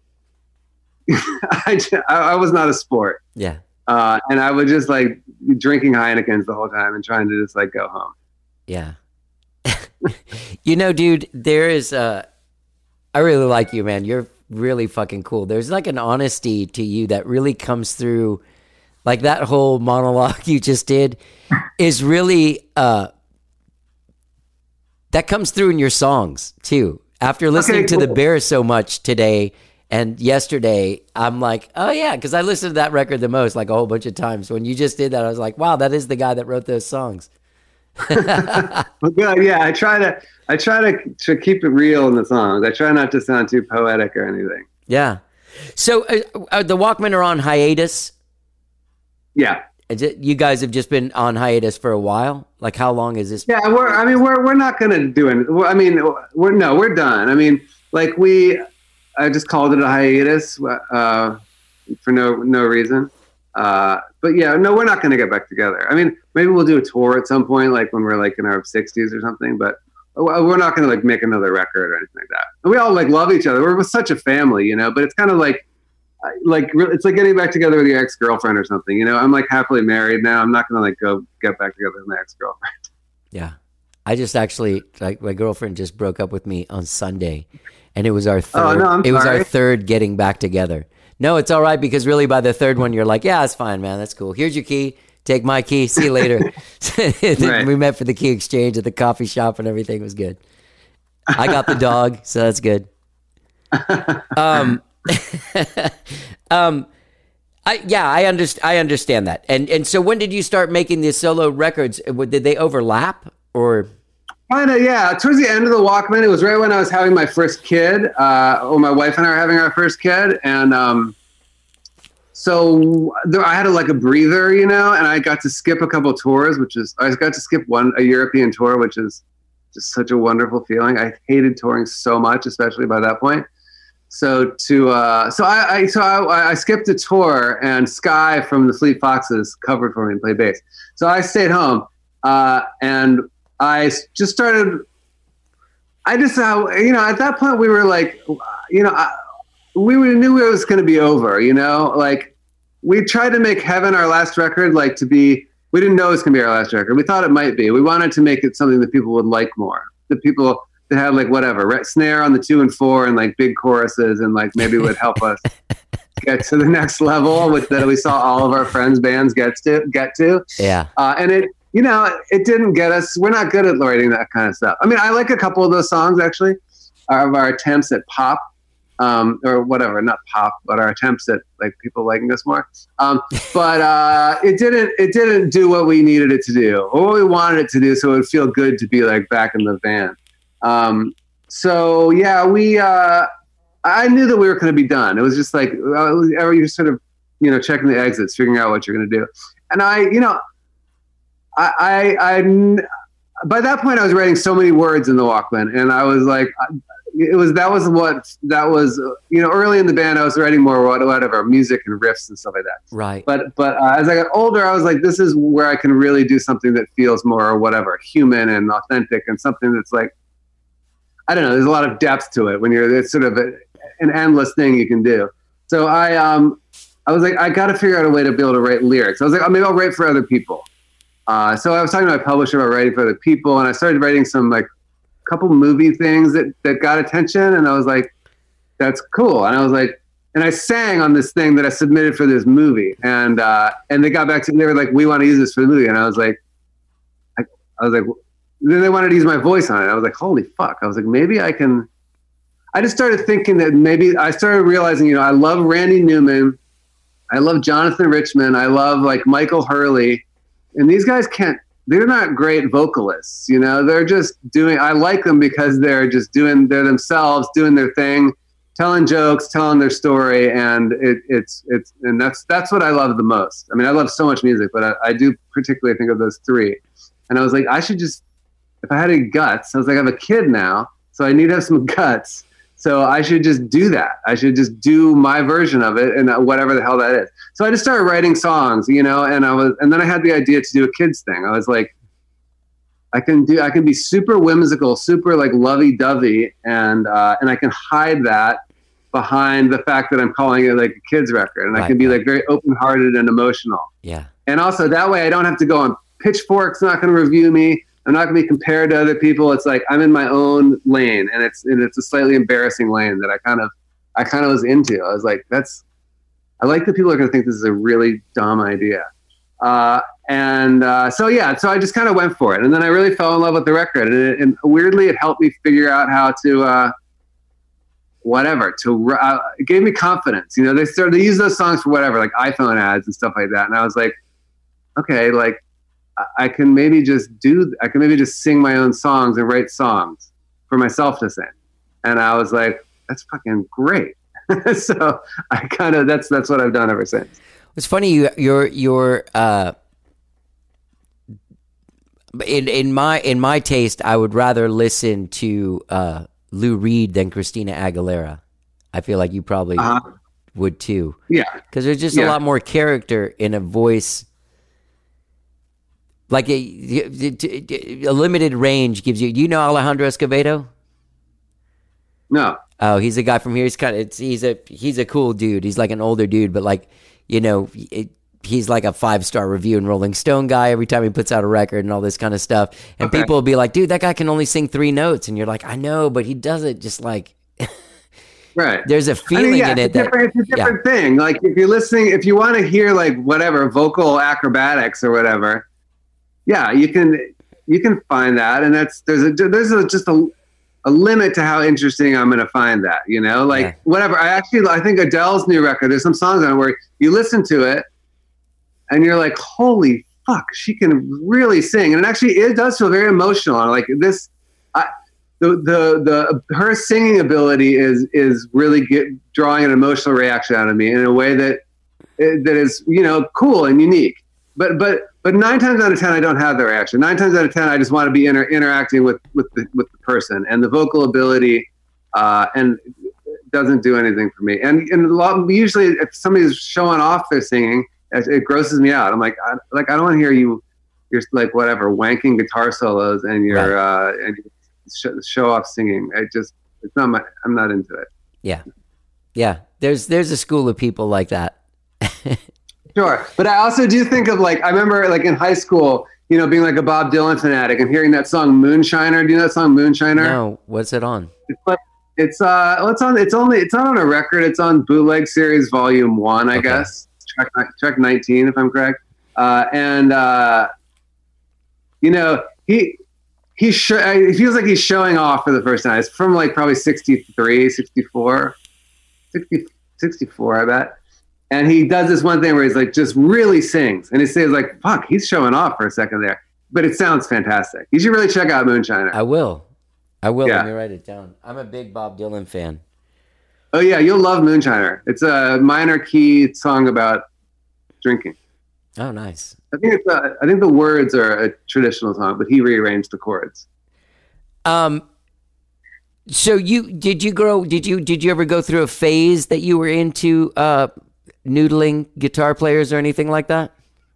I, just, I, I was not a sport. Yeah. Uh, and I would just like be drinking Heinekens the whole time and trying to just like go home. Yeah. You know, dude, there is, uh, I really like you, man. You're really fucking cool. There's like an honesty to you that really comes through. Like that whole monologue you just did is really, uh, that comes through in your songs too. After listening okay, cool. to The Bear so much today and yesterday, I'm like, oh yeah, because I listened to that record the most, like a whole bunch of times. When you just did that, I was like, wow, that is the guy that wrote those songs. Well, good. Yeah, I try to, I try to, to keep it real in the songs. I try not to sound too poetic or anything. Yeah. So uh, uh, the Walkmen are on hiatus. Yeah. Is it, you guys have just been on hiatus for a while? Like how long is this? Yeah, we're. I mean, we're we're not gonna do it. I mean, we're no, we're done. I mean, like we, I just called it a hiatus uh, for no no reason. Uh, but yeah, no, we're not gonna get back together. I mean, maybe we'll do a tour at some point, like when we're like in our sixties or something. But we're not gonna like make another record or anything like that. And we all like love each other. We're such a family, you know. But it's kind of like. Like it's like getting back together with your ex-girlfriend or something, you know. I'm like happily married now. I'm not gonna like go get back together with my ex-girlfriend. Yeah, I just actually like my girlfriend just broke up with me on Sunday, and it was our third. Oh, no, I'm it was sorry. our third getting back together. No, it's all right because really by the third one you're like, yeah, it's fine, man. That's cool. Here's your key. Take my key. See you later. Right. We met for the key exchange at the coffee shop, and everything was good. I got the dog, so that's good. Um. um, I yeah, I understand. I understand that. And and so, when did you start making these solo records? Did they overlap or? Kind of, yeah. Towards the end of the Walkman, it was right when I was having my first kid. Uh, or my wife and I were having our first kid, and um, so there, I had a, like a breather, you know, and I got to skip a couple tours, which is I got to skip one a European tour, which is just such a wonderful feeling. I hated touring so much, especially by that point. So to uh, so I, I so I, I skipped a tour, and Sky from the Fleet Foxes covered for me and played bass. So I stayed home, uh, and I just started. I just uh, you know at that point we were like, you know, I, we knew it was going to be over. You know, like we tried to make Heaven our last record, like to be. We didn't know it was going to be our last record. We thought it might be. We wanted to make it something that people would like more. The people. That had like whatever right, snare on the two and four and like big choruses and like maybe would help us get to the next level with that we saw all of our friends bands get to get to Yeah. Uh, and it you know it didn't get us. We're not good at writing that kind of stuff. I mean, I like a couple of those songs actually of our attempts at pop um, or whatever, not pop, but our attempts at like people liking us more. Um, but uh, it didn't it didn't do what we needed it to do or what we wanted it to do, so it would feel good to be like back in the van. Um, so yeah, we, uh, I knew that we were going to be done. It was just like, uh, you're sort of, you know, checking the exits, figuring out what you're going to do. And I, you know, I, I, I, by that point I was writing so many words in the Walkman, and I was like, it was, that was what, that was, you know, early in the band, I was writing more whatever music and riffs and stuff like that. Right. But, but uh, as I got older, I was like, this is where I can really do something that feels more whatever, human and authentic, and something that's like, I don't know. There's a lot of depth to it when you're. It's sort of a, an endless thing you can do. So I, um, I was like, I got to figure out a way to be able to write lyrics. I was like, oh, maybe I'll write for other people. Uh, so I was talking to my publisher about writing for other people, and I started writing some like couple movie things that that got attention, and I was like, that's cool. And I was like, and I sang on this thing that I submitted for this movie, and uh, and they got back to me. They were like, we want to use this for the movie, and I was like, I, I was like. Then they wanted to use my voice on it. I was like, holy fuck. I was like, maybe I can. I just started thinking that maybe I started realizing, you know, I love Randy Newman. I love Jonathan Richman. I love like Michael Hurley. And these guys can't, they're not great vocalists. You know, they're just doing, I like them because they're just doing, they're themselves, doing their thing, telling jokes, telling their story. And it, it's, it's, and that's, that's what I love the most. I mean, I love so much music, but I, I do particularly think of those three. And I was like, I should just, if I had any guts, I was like, I have a kid now, so I need to have some guts. So I should just do that. I should just do my version of it, and whatever the hell that is. So I just started writing songs, you know, and I was, and then I had the idea to do a kids thing. I was like, I can do, I can be super whimsical, super like lovey-dovey, and uh, and I can hide that behind the fact that I'm calling it like a kids record, and right, I can be like very open-hearted and emotional. Yeah. And also that way I don't have to go on Pitchfork's not going to review me. I'm not going to be compared to other people. It's like I'm in my own lane, and it's and it's a slightly embarrassing lane that I kind of I kind of was into. I was like, that's I like that people are going to think this is a really dumb idea. Uh, and uh, so yeah, so I just kind of went for it, and then I really fell in love with the record, and, it, and weirdly, it helped me figure out how to uh, whatever to. Uh, it gave me confidence. You know, they started to use those songs for whatever, like iPhone ads and stuff like that, and I was like, okay, like. I can maybe just do, I can maybe just sing my own songs and write songs for myself to sing. And I was like, that's fucking great. So I kind of that's that's what I've done ever since. It's funny you your your uh in in my in my taste, I would rather listen to uh Lou Reed than Christina Aguilera. I feel like you probably Uh-huh. would too. Yeah. Because there's just Yeah. a lot more character in a voice. Like a, a limited range gives you. Do you know Alejandro Escovedo? No. Oh, he's a guy from here. He's kind of he's a he's a cool dude. He's like an older dude, but like you know, it, he's like a five star review in Rolling Stone guy every time he puts out a record and all this kind of stuff. And Okay. people will be like, "Dude, that guy can only sing three notes," and you're like, "I know, but he does it just like." Right. There's a I feeling mean, yeah, in it it's a that different, it's a different thing. Like if you're listening, if you want to hear like whatever vocal acrobatics or whatever, yeah, you can you can find that, and that's there's a there's a, just a a limit to how interesting I'm going to find that. You know, like Yeah. whatever. I actually I think Adele's new record. There's some songs on it where you listen to it, and you're like, holy fuck, she can really sing, and it actually it does feel very emotional. And like this. I, The, the the her singing ability is is really get, drawing an emotional reaction out of me in a way that that is you know cool and unique. But but but nine times out of ten I don't have that reaction. Nine times out of ten I just want to be inter- interacting with with the, with the person, and the vocal ability uh, and doesn't do anything for me. And and a lot, usually if somebody's showing off their singing, it, it grosses me out. I'm like I, like I don't want to hear you. You're like whatever wanking guitar solos and you're Right. uh, and Show, show off singing. I just it's not my I'm not into it. yeah, yeah. There's there's a school of people like that. Sure, but I also do think of like I remember like in high school, you know, being like a Bob Dylan fanatic and hearing that song Moonshiner. Do you know that song Moonshiner? No, what's it on? It's like it's uh well, it's on it's only it's not on a record. It's on Bootleg Series Volume One, I Okay. guess. Track track nineteen, if I'm correct. Uh, and uh, you know he. He sh- it feels like he's showing off for the first time. It's from like probably sixty-three, sixty-four, sixty, sixty-four, I bet. And he does this one thing where he's like just really sings. And he says like, fuck, he's showing off for a second there. But it sounds fantastic. You should really check out Moonshiner. I will. I will. Yeah. Let me write it down. I'm a big Bob Dylan fan. Oh yeah, you'll love Moonshiner. It's a minor key song about drinking. Oh, nice. I think it's a, I think the words are a traditional song, but he rearranged the chords. Um. So you did you grow? Did you did you ever go through a phase that you were into uh, noodling guitar players or anything like that?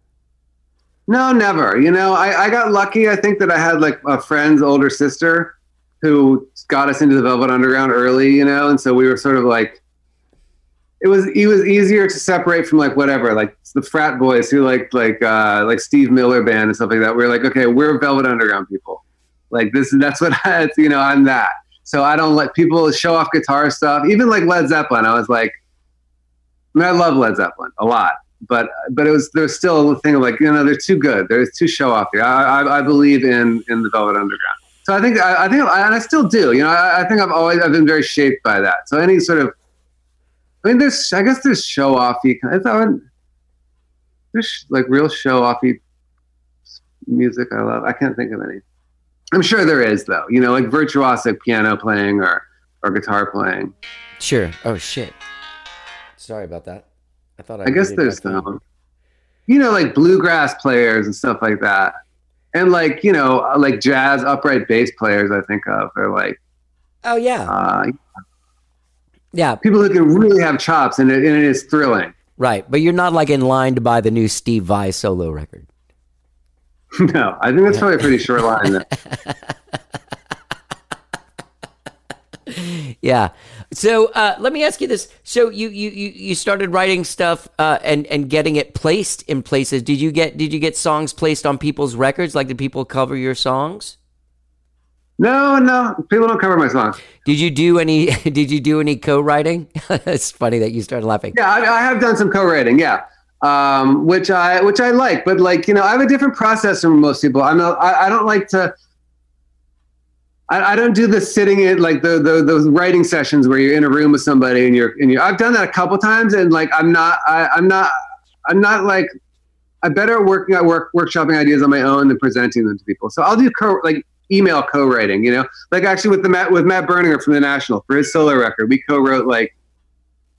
No, never. You know, I, I got lucky. I think that I had like a friend's older sister who got us into the Velvet Underground early, you know, and so we were sort of like, it was it was easier to separate from like whatever, like the frat boys who like like uh, like Steve Miller Band and stuff like that. We were like, okay, we're Velvet Underground people. Like this, that's what I, you know, I'm that. So I don't let people show off guitar stuff. Even like Led Zeppelin, I was like, I mean, I love Led Zeppelin a lot, but but it was there's still a thing of like, you know, they're too good. There's too show off here. I, I I believe in in the Velvet Underground. So I think I, I think I, and I still do. You know, I, I think I've always I've been very shaped by that. So any sort of I mean, there's, I guess there's show offy. I thought there's like real show offy music I love. I can't think of any. I'm sure there is though. You know, like virtuosic piano playing or or guitar playing. Sure. Oh shit. Sorry about that. I thought I. I guess muted my there's phone. some. You know, like bluegrass players and stuff like that, and like you know, like jazz upright bass players. I think of are like. Oh yeah. Uh, Yeah. people who can really have chops, and it, and it is thrilling. Right. But you're not like in line to buy the new Steve Vai solo record. No, I think that's probably a pretty short line. There. Yeah. So uh, let me ask you this. So you you you, you started writing stuff uh, and and getting it placed in places. Did you get did you get songs placed on people's records? Like did people cover your songs? No, no, people don't cover my songs. Did you do any did you do any co-writing? It's funny that you started laughing. Yeah, I, I have done some co-writing. Yeah, um, which I which I like, but like you know, I have a different process from most people. I'm not. I, I don't like to. I, I don't do the sitting in like the, the those writing sessions where you're in a room with somebody and you're and you. I've done that a couple times, and like I'm not. I, I'm not. I'm not like. I'm better at working at work workshopping ideas on my own than presenting them to people. So I'll do co like. email co-writing, you know, like actually with the Matt with Matt Berninger from the National for his solo record, we co-wrote like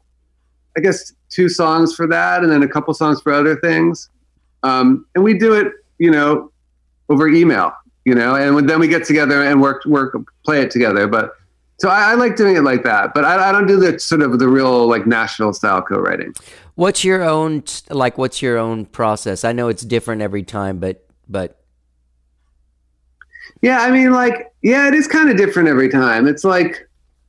I guess two songs for that, and then a couple songs for other things. Um, and we do it, you know, over email, you know, and then we get together and work, work, play it together. But so I, I like doing it like that, but I, I don't do the sort of the real like Nashville style co-writing. What's your own, like, what's your own process? I know it's different every time, but, but. Yeah, I mean, like, yeah, it is kind of different every time. It's like,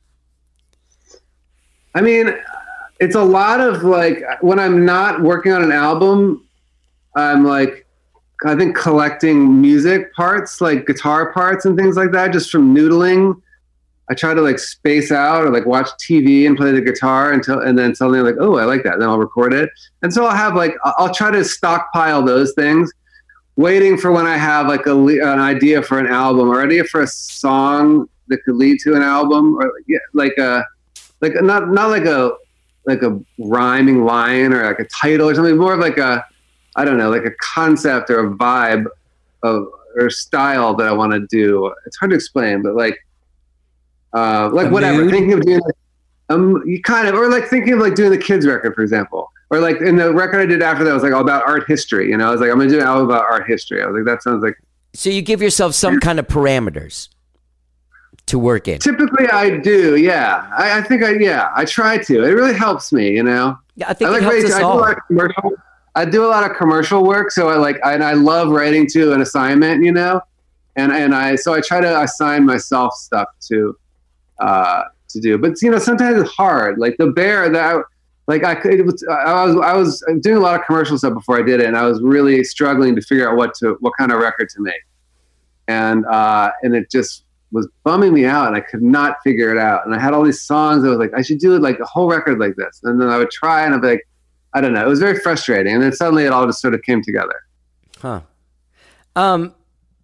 I mean, it's a lot of like, when I'm not working on an album, I'm like, I think collecting music parts, like guitar parts and things like that, just from noodling. I try to like space out or like watch T V and play the guitar until, and then suddenly I'm like, oh, I like that. Then I'll record it. And so I'll have like, I'll try to stockpile those things, waiting for when I have like a, an idea for an album or idea for a song that could lead to an album, or yeah, like a, like not, not like a, like a rhyming line or like a title or something, more of like a, I don't know, like a concept or a vibe of, or style that I want to do. It's hard to explain, but like, uh, like a whatever, mood? thinking of doing, um, you kind of, or like thinking of like doing the kids record, for example, or like in the record I did after that was like all about art history. You know, I was like, I'm going to do an album about art history. I was like, that sounds like. So you give yourself some kind of parameters to work in. Typically I do. Yeah. I, I think I, yeah, I try to, it really helps me, you know? Yeah, I think I it like helps writing, us I do a all. lot of commercial, I do a lot of commercial work. So I like, I, and I love writing to an assignment, you know? And, and I, so I try to assign myself stuff to, uh, to do, but you know, sometimes it's hard. Like the Bear that I, like I could, it was, I was, I was doing a lot of commercial stuff before I did it. And I was really struggling to figure out what to, what kind of record to make. And, uh, and it just was bumming me out and I could not figure it out. And I had all these songs. I was like, I should do it like a whole record like this. And then I would try and I'd be like, I don't know. It was very frustrating. And then suddenly it all just sort of came together. Huh. Um,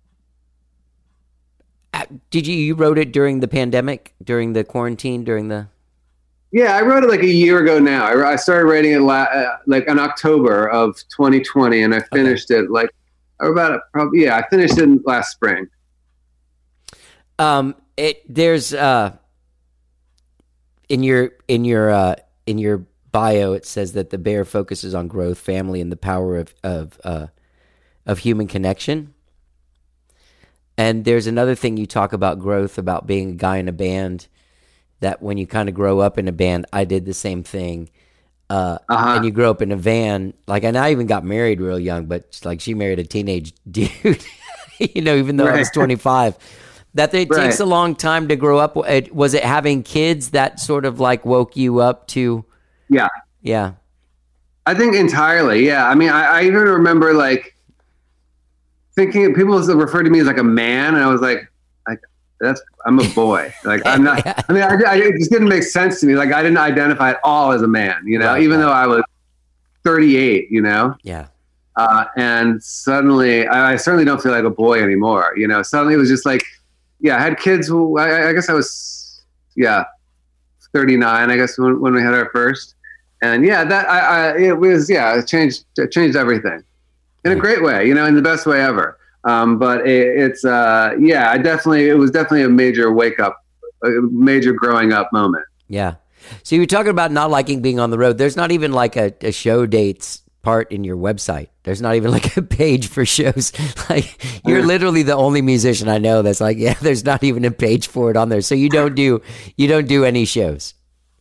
did you, you wrote it during the pandemic, during the quarantine, during the... Yeah, I wrote it like a year ago now. I, I started writing it la- uh, like in October of twenty twenty, and I finished okay. it like about probably yeah, I finished it last spring. Um, it there's uh in your in your uh in your bio it says that the Bear focuses on growth, family, and the power of of uh of human connection. And there's another thing you talk about growth, about being a guy in a band, that when you kind of grow up in a band, I did the same thing. Uh, uh-huh. And you grow up in a van, like, and I even got married real young, but like she married a teenage dude, you know, even though right. I was twenty-five. That it right. takes a long time to grow up. Was it having kids that sort of like woke you up to? Yeah. Yeah. I think entirely. Yeah. I mean, I, I even remember like thinking people refer to me as like a man. And I was like, like, that's, I'm a boy. Like, I'm not, yeah. I mean, I, I, it just didn't make sense to me. Like, I didn't identify at all as a man, you know, right, even right. though I was thirty-eight, you know? Yeah. Uh, and suddenly, I, I certainly don't feel like a boy anymore. You know, suddenly it was just like, yeah, I had kids who, I, I guess I was, yeah, thirty-nine, I guess, when, when we had our first. And yeah, that, I, I it was, yeah, it changed, it changed everything in a great way, you know, in the best way ever. Um, but it, it's, uh, yeah, I definitely, it was definitely a major wake up, a major growing up moment. Yeah. So you were talking about not liking being on the road. There's not even like a, a show dates part in your website. There's not even like a page for shows. Like you're literally the only musician I know that's like, yeah, there's not even a page for it on there. So you don't do, you don't do any shows.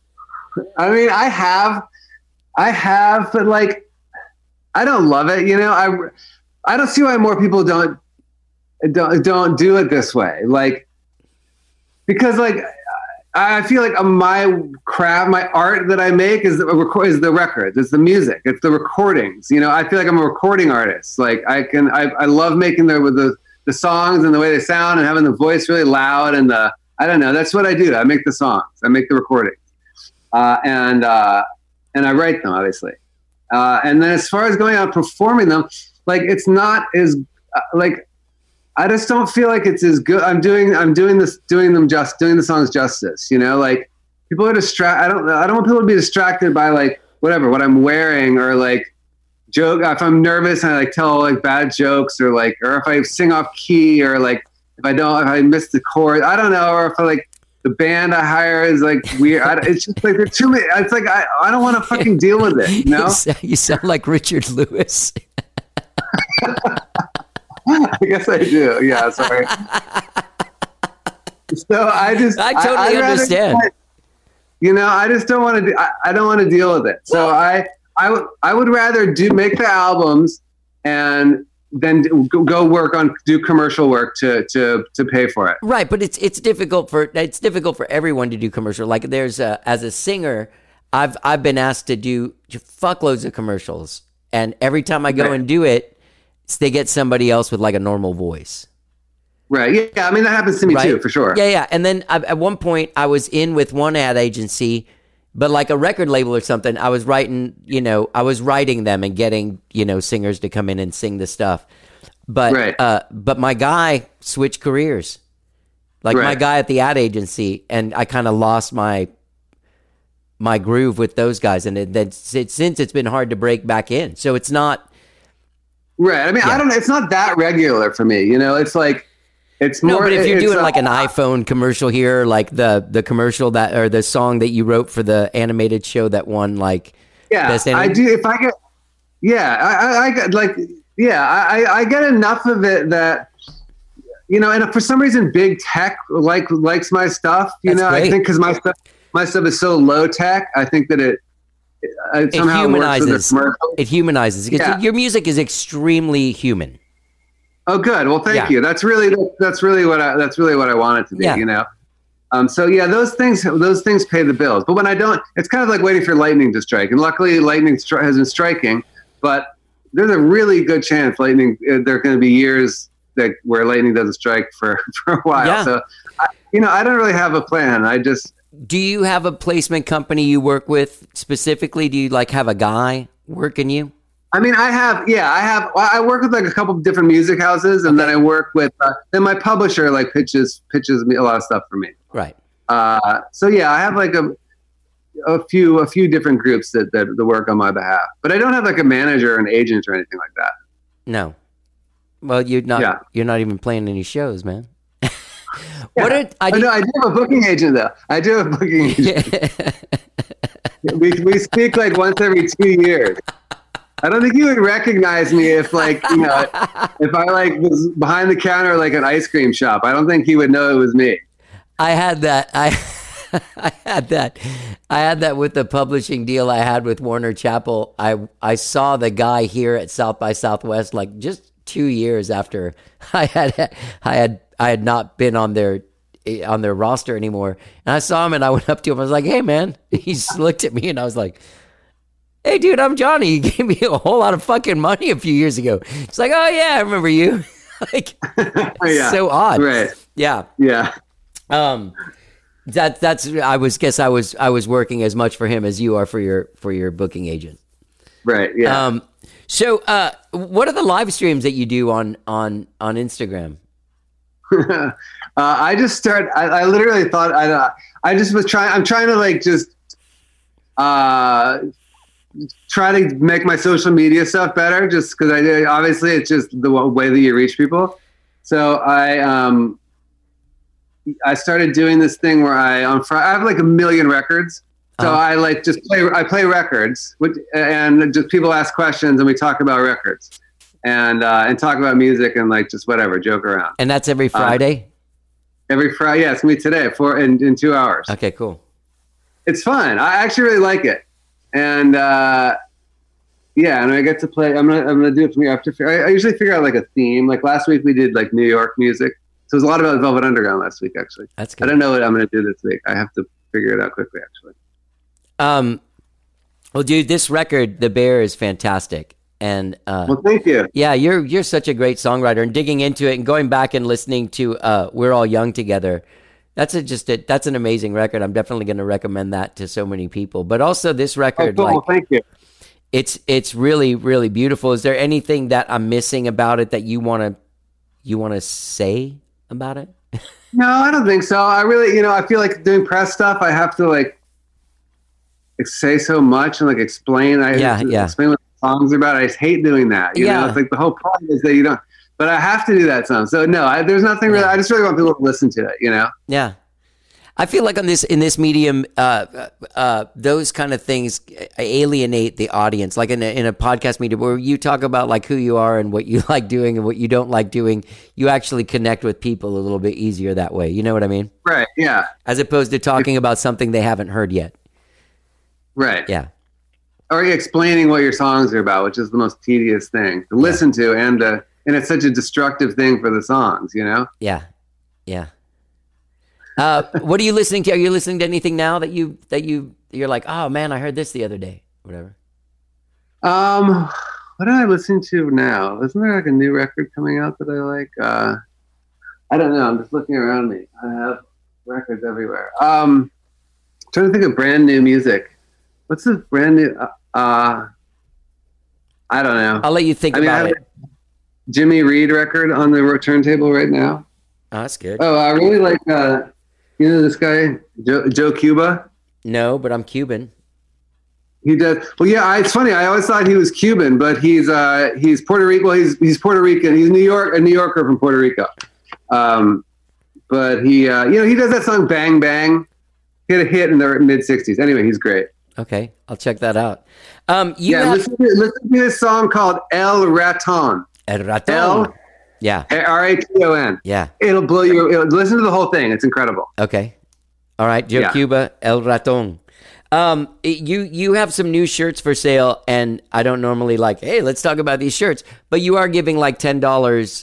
I mean, I have, I have, but like, I don't love it. You know, I, I don't see why more people don't, don't, don't do it this way. Like, because like, I feel like my craft, my art that I make is the record, is the records. It's the music. It's the recordings. You know, I feel like I'm a recording artist. Like I can, I, I love making the, with the, the songs and the way they sound and having the voice really loud and the, I don't know. That's what I do. I make the songs. I make the recordings, uh, and uh, and I write them, obviously. Uh, and then as far as going out and performing them, like it's not as uh, like I just don't feel like it's as good. I'm doing I'm doing this doing them just doing the songs justice. You know, like people are distracted. I don't I don't want people to be distracted by like whatever what I'm wearing or like joke. If I'm nervous and I like tell like bad jokes or like or if I sing off key or like if I don't if I miss the chord, I don't know, or if I like The band I hire is like weird. I, it's just like there's too many. It's like I, I don't want to fucking deal with it. You know? You sound, you sound like Richard Lewis. I guess I do. Yeah, sorry. So I just I totally I, understand. Rather, you know, I just don't want to. I, I don't want to deal with it. So I I would I would rather do make the albums and then go, go work on do commercial work to to to pay for it. Right, but it's it's difficult for it's difficult for everyone to do commercial. Like there's a, as a singer, I've I've been asked to do fuckloads of commercials, and every time I go Right. and do it, they get somebody else with like a normal voice. Right. Yeah. I mean that happens to me Right? too, for sure. Yeah, yeah. And then I, at one point, I was in with one ad agency, but like a record label or something. I was writing, you know, I was writing them and getting, you know, singers to come in and sing the stuff. But Right. uh, but my guy switched careers, like my Right. guy at the ad agency, and I kind of lost my my groove with those guys, and it, that it, since it's been hard to break back in. So it's not. Right. I mean, Yeah. I don't know. It's not that regular for me. You know, it's like, it's more. No, but if you're it's, doing uh, like an iPhone commercial here, like the the commercial that or the song that you wrote for the animated show that won, like yeah, best I anim- do. If I get, yeah, I, I, I get like, yeah, I, I get enough of it that, you know, and for some reason, big tech like likes my stuff. You That's know, great. I think because my stuff, my stuff is so low tech. I think that it, it it somehow works with humanizes. the commercial. It humanizes because Yeah. your music is extremely human. Oh, good. Well, thank Yeah. you. That's really that's really what I that's really what I want it to be. Yeah. You know. Um, so yeah, those things those things pay the bills. But when I don't, it's kind of like waiting for lightning to strike. And luckily, lightning stri- has been striking. But there's a really good chance lightning. Uh, there are going to be years that where lightning doesn't strike for for a while. Yeah. So, I, you know, I don't really have a plan. I just Do you have a placement company you work with specifically? Do you like have a guy working you? I mean, I have, yeah, I have, I work with like a couple of different music houses, and then I work with, uh, then my publisher like pitches, pitches me a lot of stuff for me. Right. Uh, so yeah, I have like a, a few, a few different groups that, that, that work on my behalf, but I don't have like a manager or an agent or anything like that. No. Well, you're not. Yeah. You're not even playing any shows, man. What are, I I, do, know, I do have a booking agent though. I do have a booking agent. we, we speak like once every two years. I don't think you would recognize me if, like, you know, if I like was behind the counter like an ice cream shop. I don't think he would know it was me. I had that. I I had that. I had that with the publishing deal I had with Warner Chappell. I I saw the guy here at South by Southwest like just two years after I had I had I had not been on their on their roster anymore. And I saw him and I went up to him. I was like, "Hey, man!" He just looked at me and I was like, "Hey, dude, I'm Johnny. You gave me a whole lot of fucking money a few years ago." It's like, "Oh yeah, I remember you." Like, Yeah. so odd. Right. Yeah. Yeah. Um, that that's I was guess I was I was working as much for him as you are for your for your booking agent. Right. Yeah. Um, so uh, what are the live streams that you do on on on Instagram? uh, I just start. I, I literally thought. I. I just was trying. I'm trying to like just. Uh, try to make my social media stuff better. Just because I did. Obviously, it's just the way that you reach people. So I. Um. I started doing this thing where I on Friday, I have like a million records. So Uh-huh. I like just play. I play records, which, and just people ask questions, and we talk about records, and uh, and talk about music, and like just whatever, joke around. And that's every Friday. Every Friday, yeah, it's gonna be today, for in, in two hours. Okay, cool. It's fun. I actually really like it, and uh, yeah, and I get to play. I'm gonna I'm gonna do it for me. I, have to, I, I usually figure out like a theme. Like last week we did like New York music, so it was a lot about Velvet Underground last week. Actually, That's I good. don't know what I'm gonna do this week. I have to figure it out quickly. Actually, Um, well, dude, this record, The Bear, is fantastic, and uh, well, thank you. yeah, you're you're such a great songwriter, and digging into it and going back and listening to uh, "We're All Young Together." That's a, just a, that's an amazing record. I'm definitely going to recommend that to so many people. But also this Oh, record, cool. like Well, thank you. it's it's really really beautiful. Is there anything that I'm missing about it that you want to you want to say about it? No, I don't think so. I really, you know, I feel like doing press stuff. I have to like say so much and like explain. I Yeah, yeah. explain what the songs are about. I just hate doing that. You Yeah. know, it's like the whole point is that you don't. But I have to do that some. So no, I, there's nothing really. I just really want people to listen to it. You know. Yeah. I feel like on this in this medium, uh, uh, those kind of things alienate the audience. Like in a, in a podcast medium where you talk about like who you are and what you like doing and what you don't like doing, you actually connect with people a little bit easier that way. You know what I mean? Right. Yeah. As opposed to talking about something they haven't heard yet. Right. Yeah. Or explaining what your songs are about, which is the most tedious thing to listen yeah. to, and uh, and it's such a destructive thing for the songs, you know? Yeah. Yeah. Uh, what are you listening to? Are you listening to anything now that you that you you're like, oh man, I heard this the other day, whatever? Um, what am I listening to now? Isn't there like a new record coming out that I like? Uh, I don't know. I'm just looking around me. I have records everywhere. Um, I'm trying to think of brand new music. What's this brand new? Uh, uh I don't know. I'll let you think I mean, about I have it. A Jimmy Reed record on the turntable right now. Oh, that's good. Oh, I really like. Uh, You know this guy, Joe, Joe Cuba? No, but I'm Cuban. He does. Well, yeah, I, it's funny. I always thought he was Cuban, but he's uh, he's Puerto Rican. Well, he's he's Puerto Rican. He's New York, a New Yorker from Puerto Rico. Um, but he, uh, you know, he does that song "Bang Bang." He had a hit in the mid sixties. Anyway, he's great. Okay, I'll check that out. Um, you yeah, have- listen, to, listen to this song called "El Raton." El Raton. El, yeah. R A T O N. Yeah. It'll blow you. It'll, listen to the whole thing. It's incredible. Okay. All right, Joe yeah. Cuba, El Raton. Um, you you have some new shirts for sale, and I don't normally like, hey, let's talk about these shirts, but you are giving like ten dollars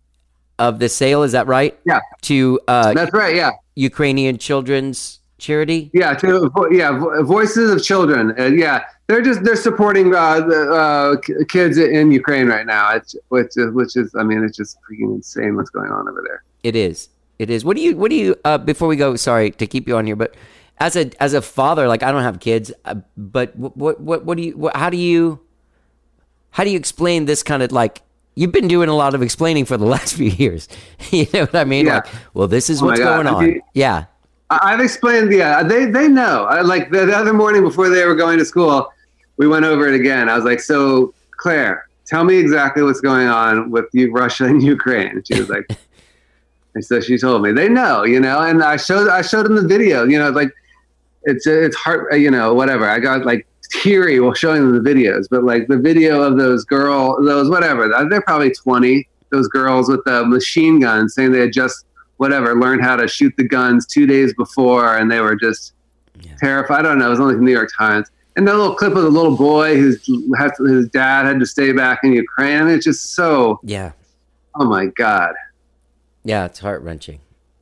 of the sale. Is that right? Yeah. To uh, that's right. Yeah. Ukrainian Children's Charity. Yeah. To yeah, Voices of Children. Uh, yeah, they're just they're supporting uh, the uh, kids in Ukraine right now. It's which is which is I mean it's just freaking insane what's going on over there. It is. It is. What do you? What do you? Uh, before we go, sorry to keep you on here, but as a as a father, like I don't have kids, uh, but what what what do you? What, how do you? How do you explain this kind of like? You've been doing a lot of explaining for the last few years. You know what I mean? Yeah. Like, well, this is Oh what's my God. going on. You- Yeah. I've explained. Yeah, they they know. I, like the, the other morning before they were going to school, we went over it again. I was like, "So Claire, tell me exactly what's going on with you, Russia and Ukraine." And she was like. And so she told me they know, you know, and I showed I showed them the video, you know, like it's it's heart, you know, whatever. I got like teary while showing them the videos, but like the video of those girl, those whatever, they're probably twenty. Those girls with the machine guns saying they had just whatever learned how to shoot the guns two days before, and they were just yeah. terrified. I don't know. It was only the New York Times. And that little clip of the little boy who's has, his dad had to stay back in Ukraine. I mean, it's just so. Yeah. Oh my God. Yeah, it's heart-wrenching.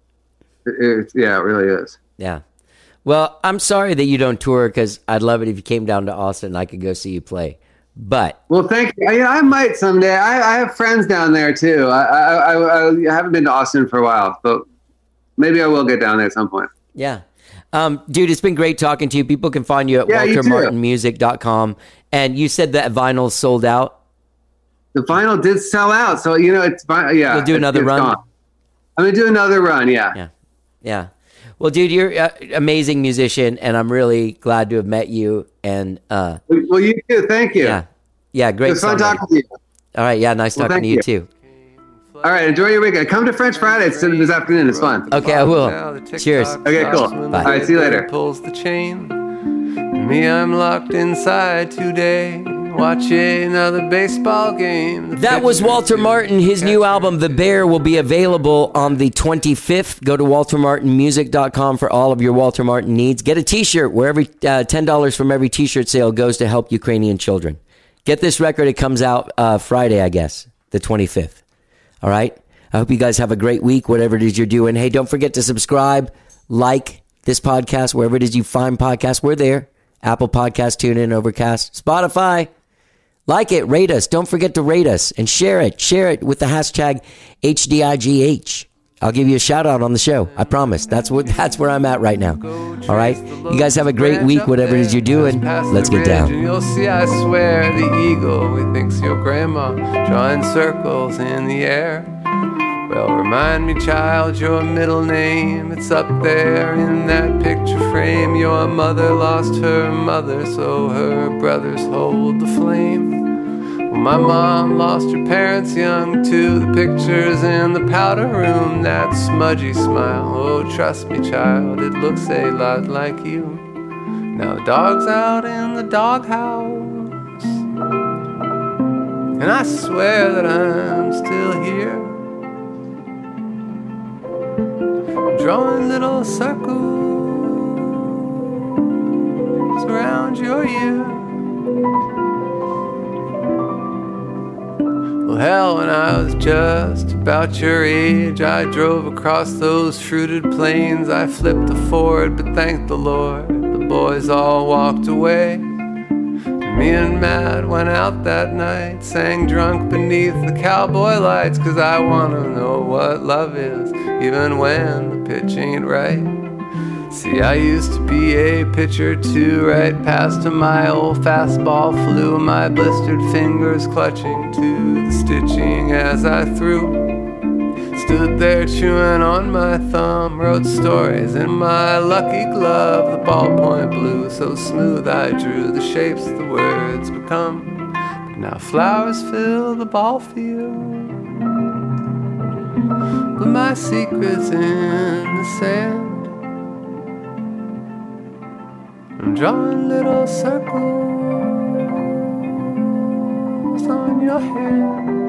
It, it, yeah, it really is. Yeah. Well, I'm sorry that you don't tour because I'd love it if you came down to Austin and I could go see you play. But well, thank you. I, I might someday. I, I have friends down there too. I, I, I I haven't been to Austin for a while, but maybe I will get down there at some point. Yeah. Um, dude, it's been great talking to you. People can find you at yeah, walter martin music dot com. And you said that vinyl sold out. The vinyl did sell out, so you know it's fine. Yeah, you'll do another it's, it's run. Gone. I'm gonna do another run. Yeah. Yeah. Yeah. Well, dude, you're an amazing musician, and I'm really glad to have met you. And uh, well, you too. Thank you. Yeah. Yeah. Great. It was fun songwriting. talking to you. All right. Yeah. Nice well, talking to you, you too. All right. Enjoy your weekend. Come to French Friday this afternoon. It's fun. Okay, I will. Cheers. Okay, cool. Bye. All right. See you later. Pulls the chain. Me, I'm locked inside today. Watching another baseball game. That was Walter Martin. His new album, The Bear, will be available on the twenty-fifth. Go to walter martin music dot com for all of your Walter Martin needs. Get a t-shirt where every uh, ten dollars from every t-shirt sale goes to help Ukrainian children. Get this record. It comes out uh, Friday, I guess, the twenty-fifth. All right? I hope you guys have a great week, whatever it is you're doing. Hey, don't forget to subscribe, like this podcast, wherever it is you find podcasts. We're there. Apple Podcasts, TuneIn, Overcast, Spotify. Like it, rate us. Don't forget to rate us and share it. Share it with the hashtag H D I G H. I'll give you a shout out on the show. I promise. That's what. That's where I'm at right now. All right. You guys have a great week, whatever it is you're doing. Let's get down. And you'll see, I swear, the eagle. He thinks your grandma drawing circles in the air. Well, remind me, child, your middle name. It's up there in that picture frame. Your mother lost her mother, so her brothers hold the flame. Well, my mom lost her parents young too. The pictures in the powder room, that smudgy smile. Oh, trust me, child, it looks a lot like you. Now the dog's out in the doghouse, and I swear that I'm still here, drawing little circles around your ear. Well, hell, when I was just about your age, I drove across those fruited plains. I flipped a Ford, but thank the Lord, the boys all walked away. And me and Matt went out that night, sang drunk beneath the cowboy lights, 'cause I wanna know what love is, even when the pitch ain't right. See, I used to be a pitcher too, right past to my old fastball flew, my blistered fingers clutching to the stitching as I threw. Stood there chewing on my thumb, wrote stories in my lucky glove, the ballpoint blue so smooth I drew the shapes the words become. But now flowers fill the ball field, but my secret's in the sand. I'm drawing little circles on your hand.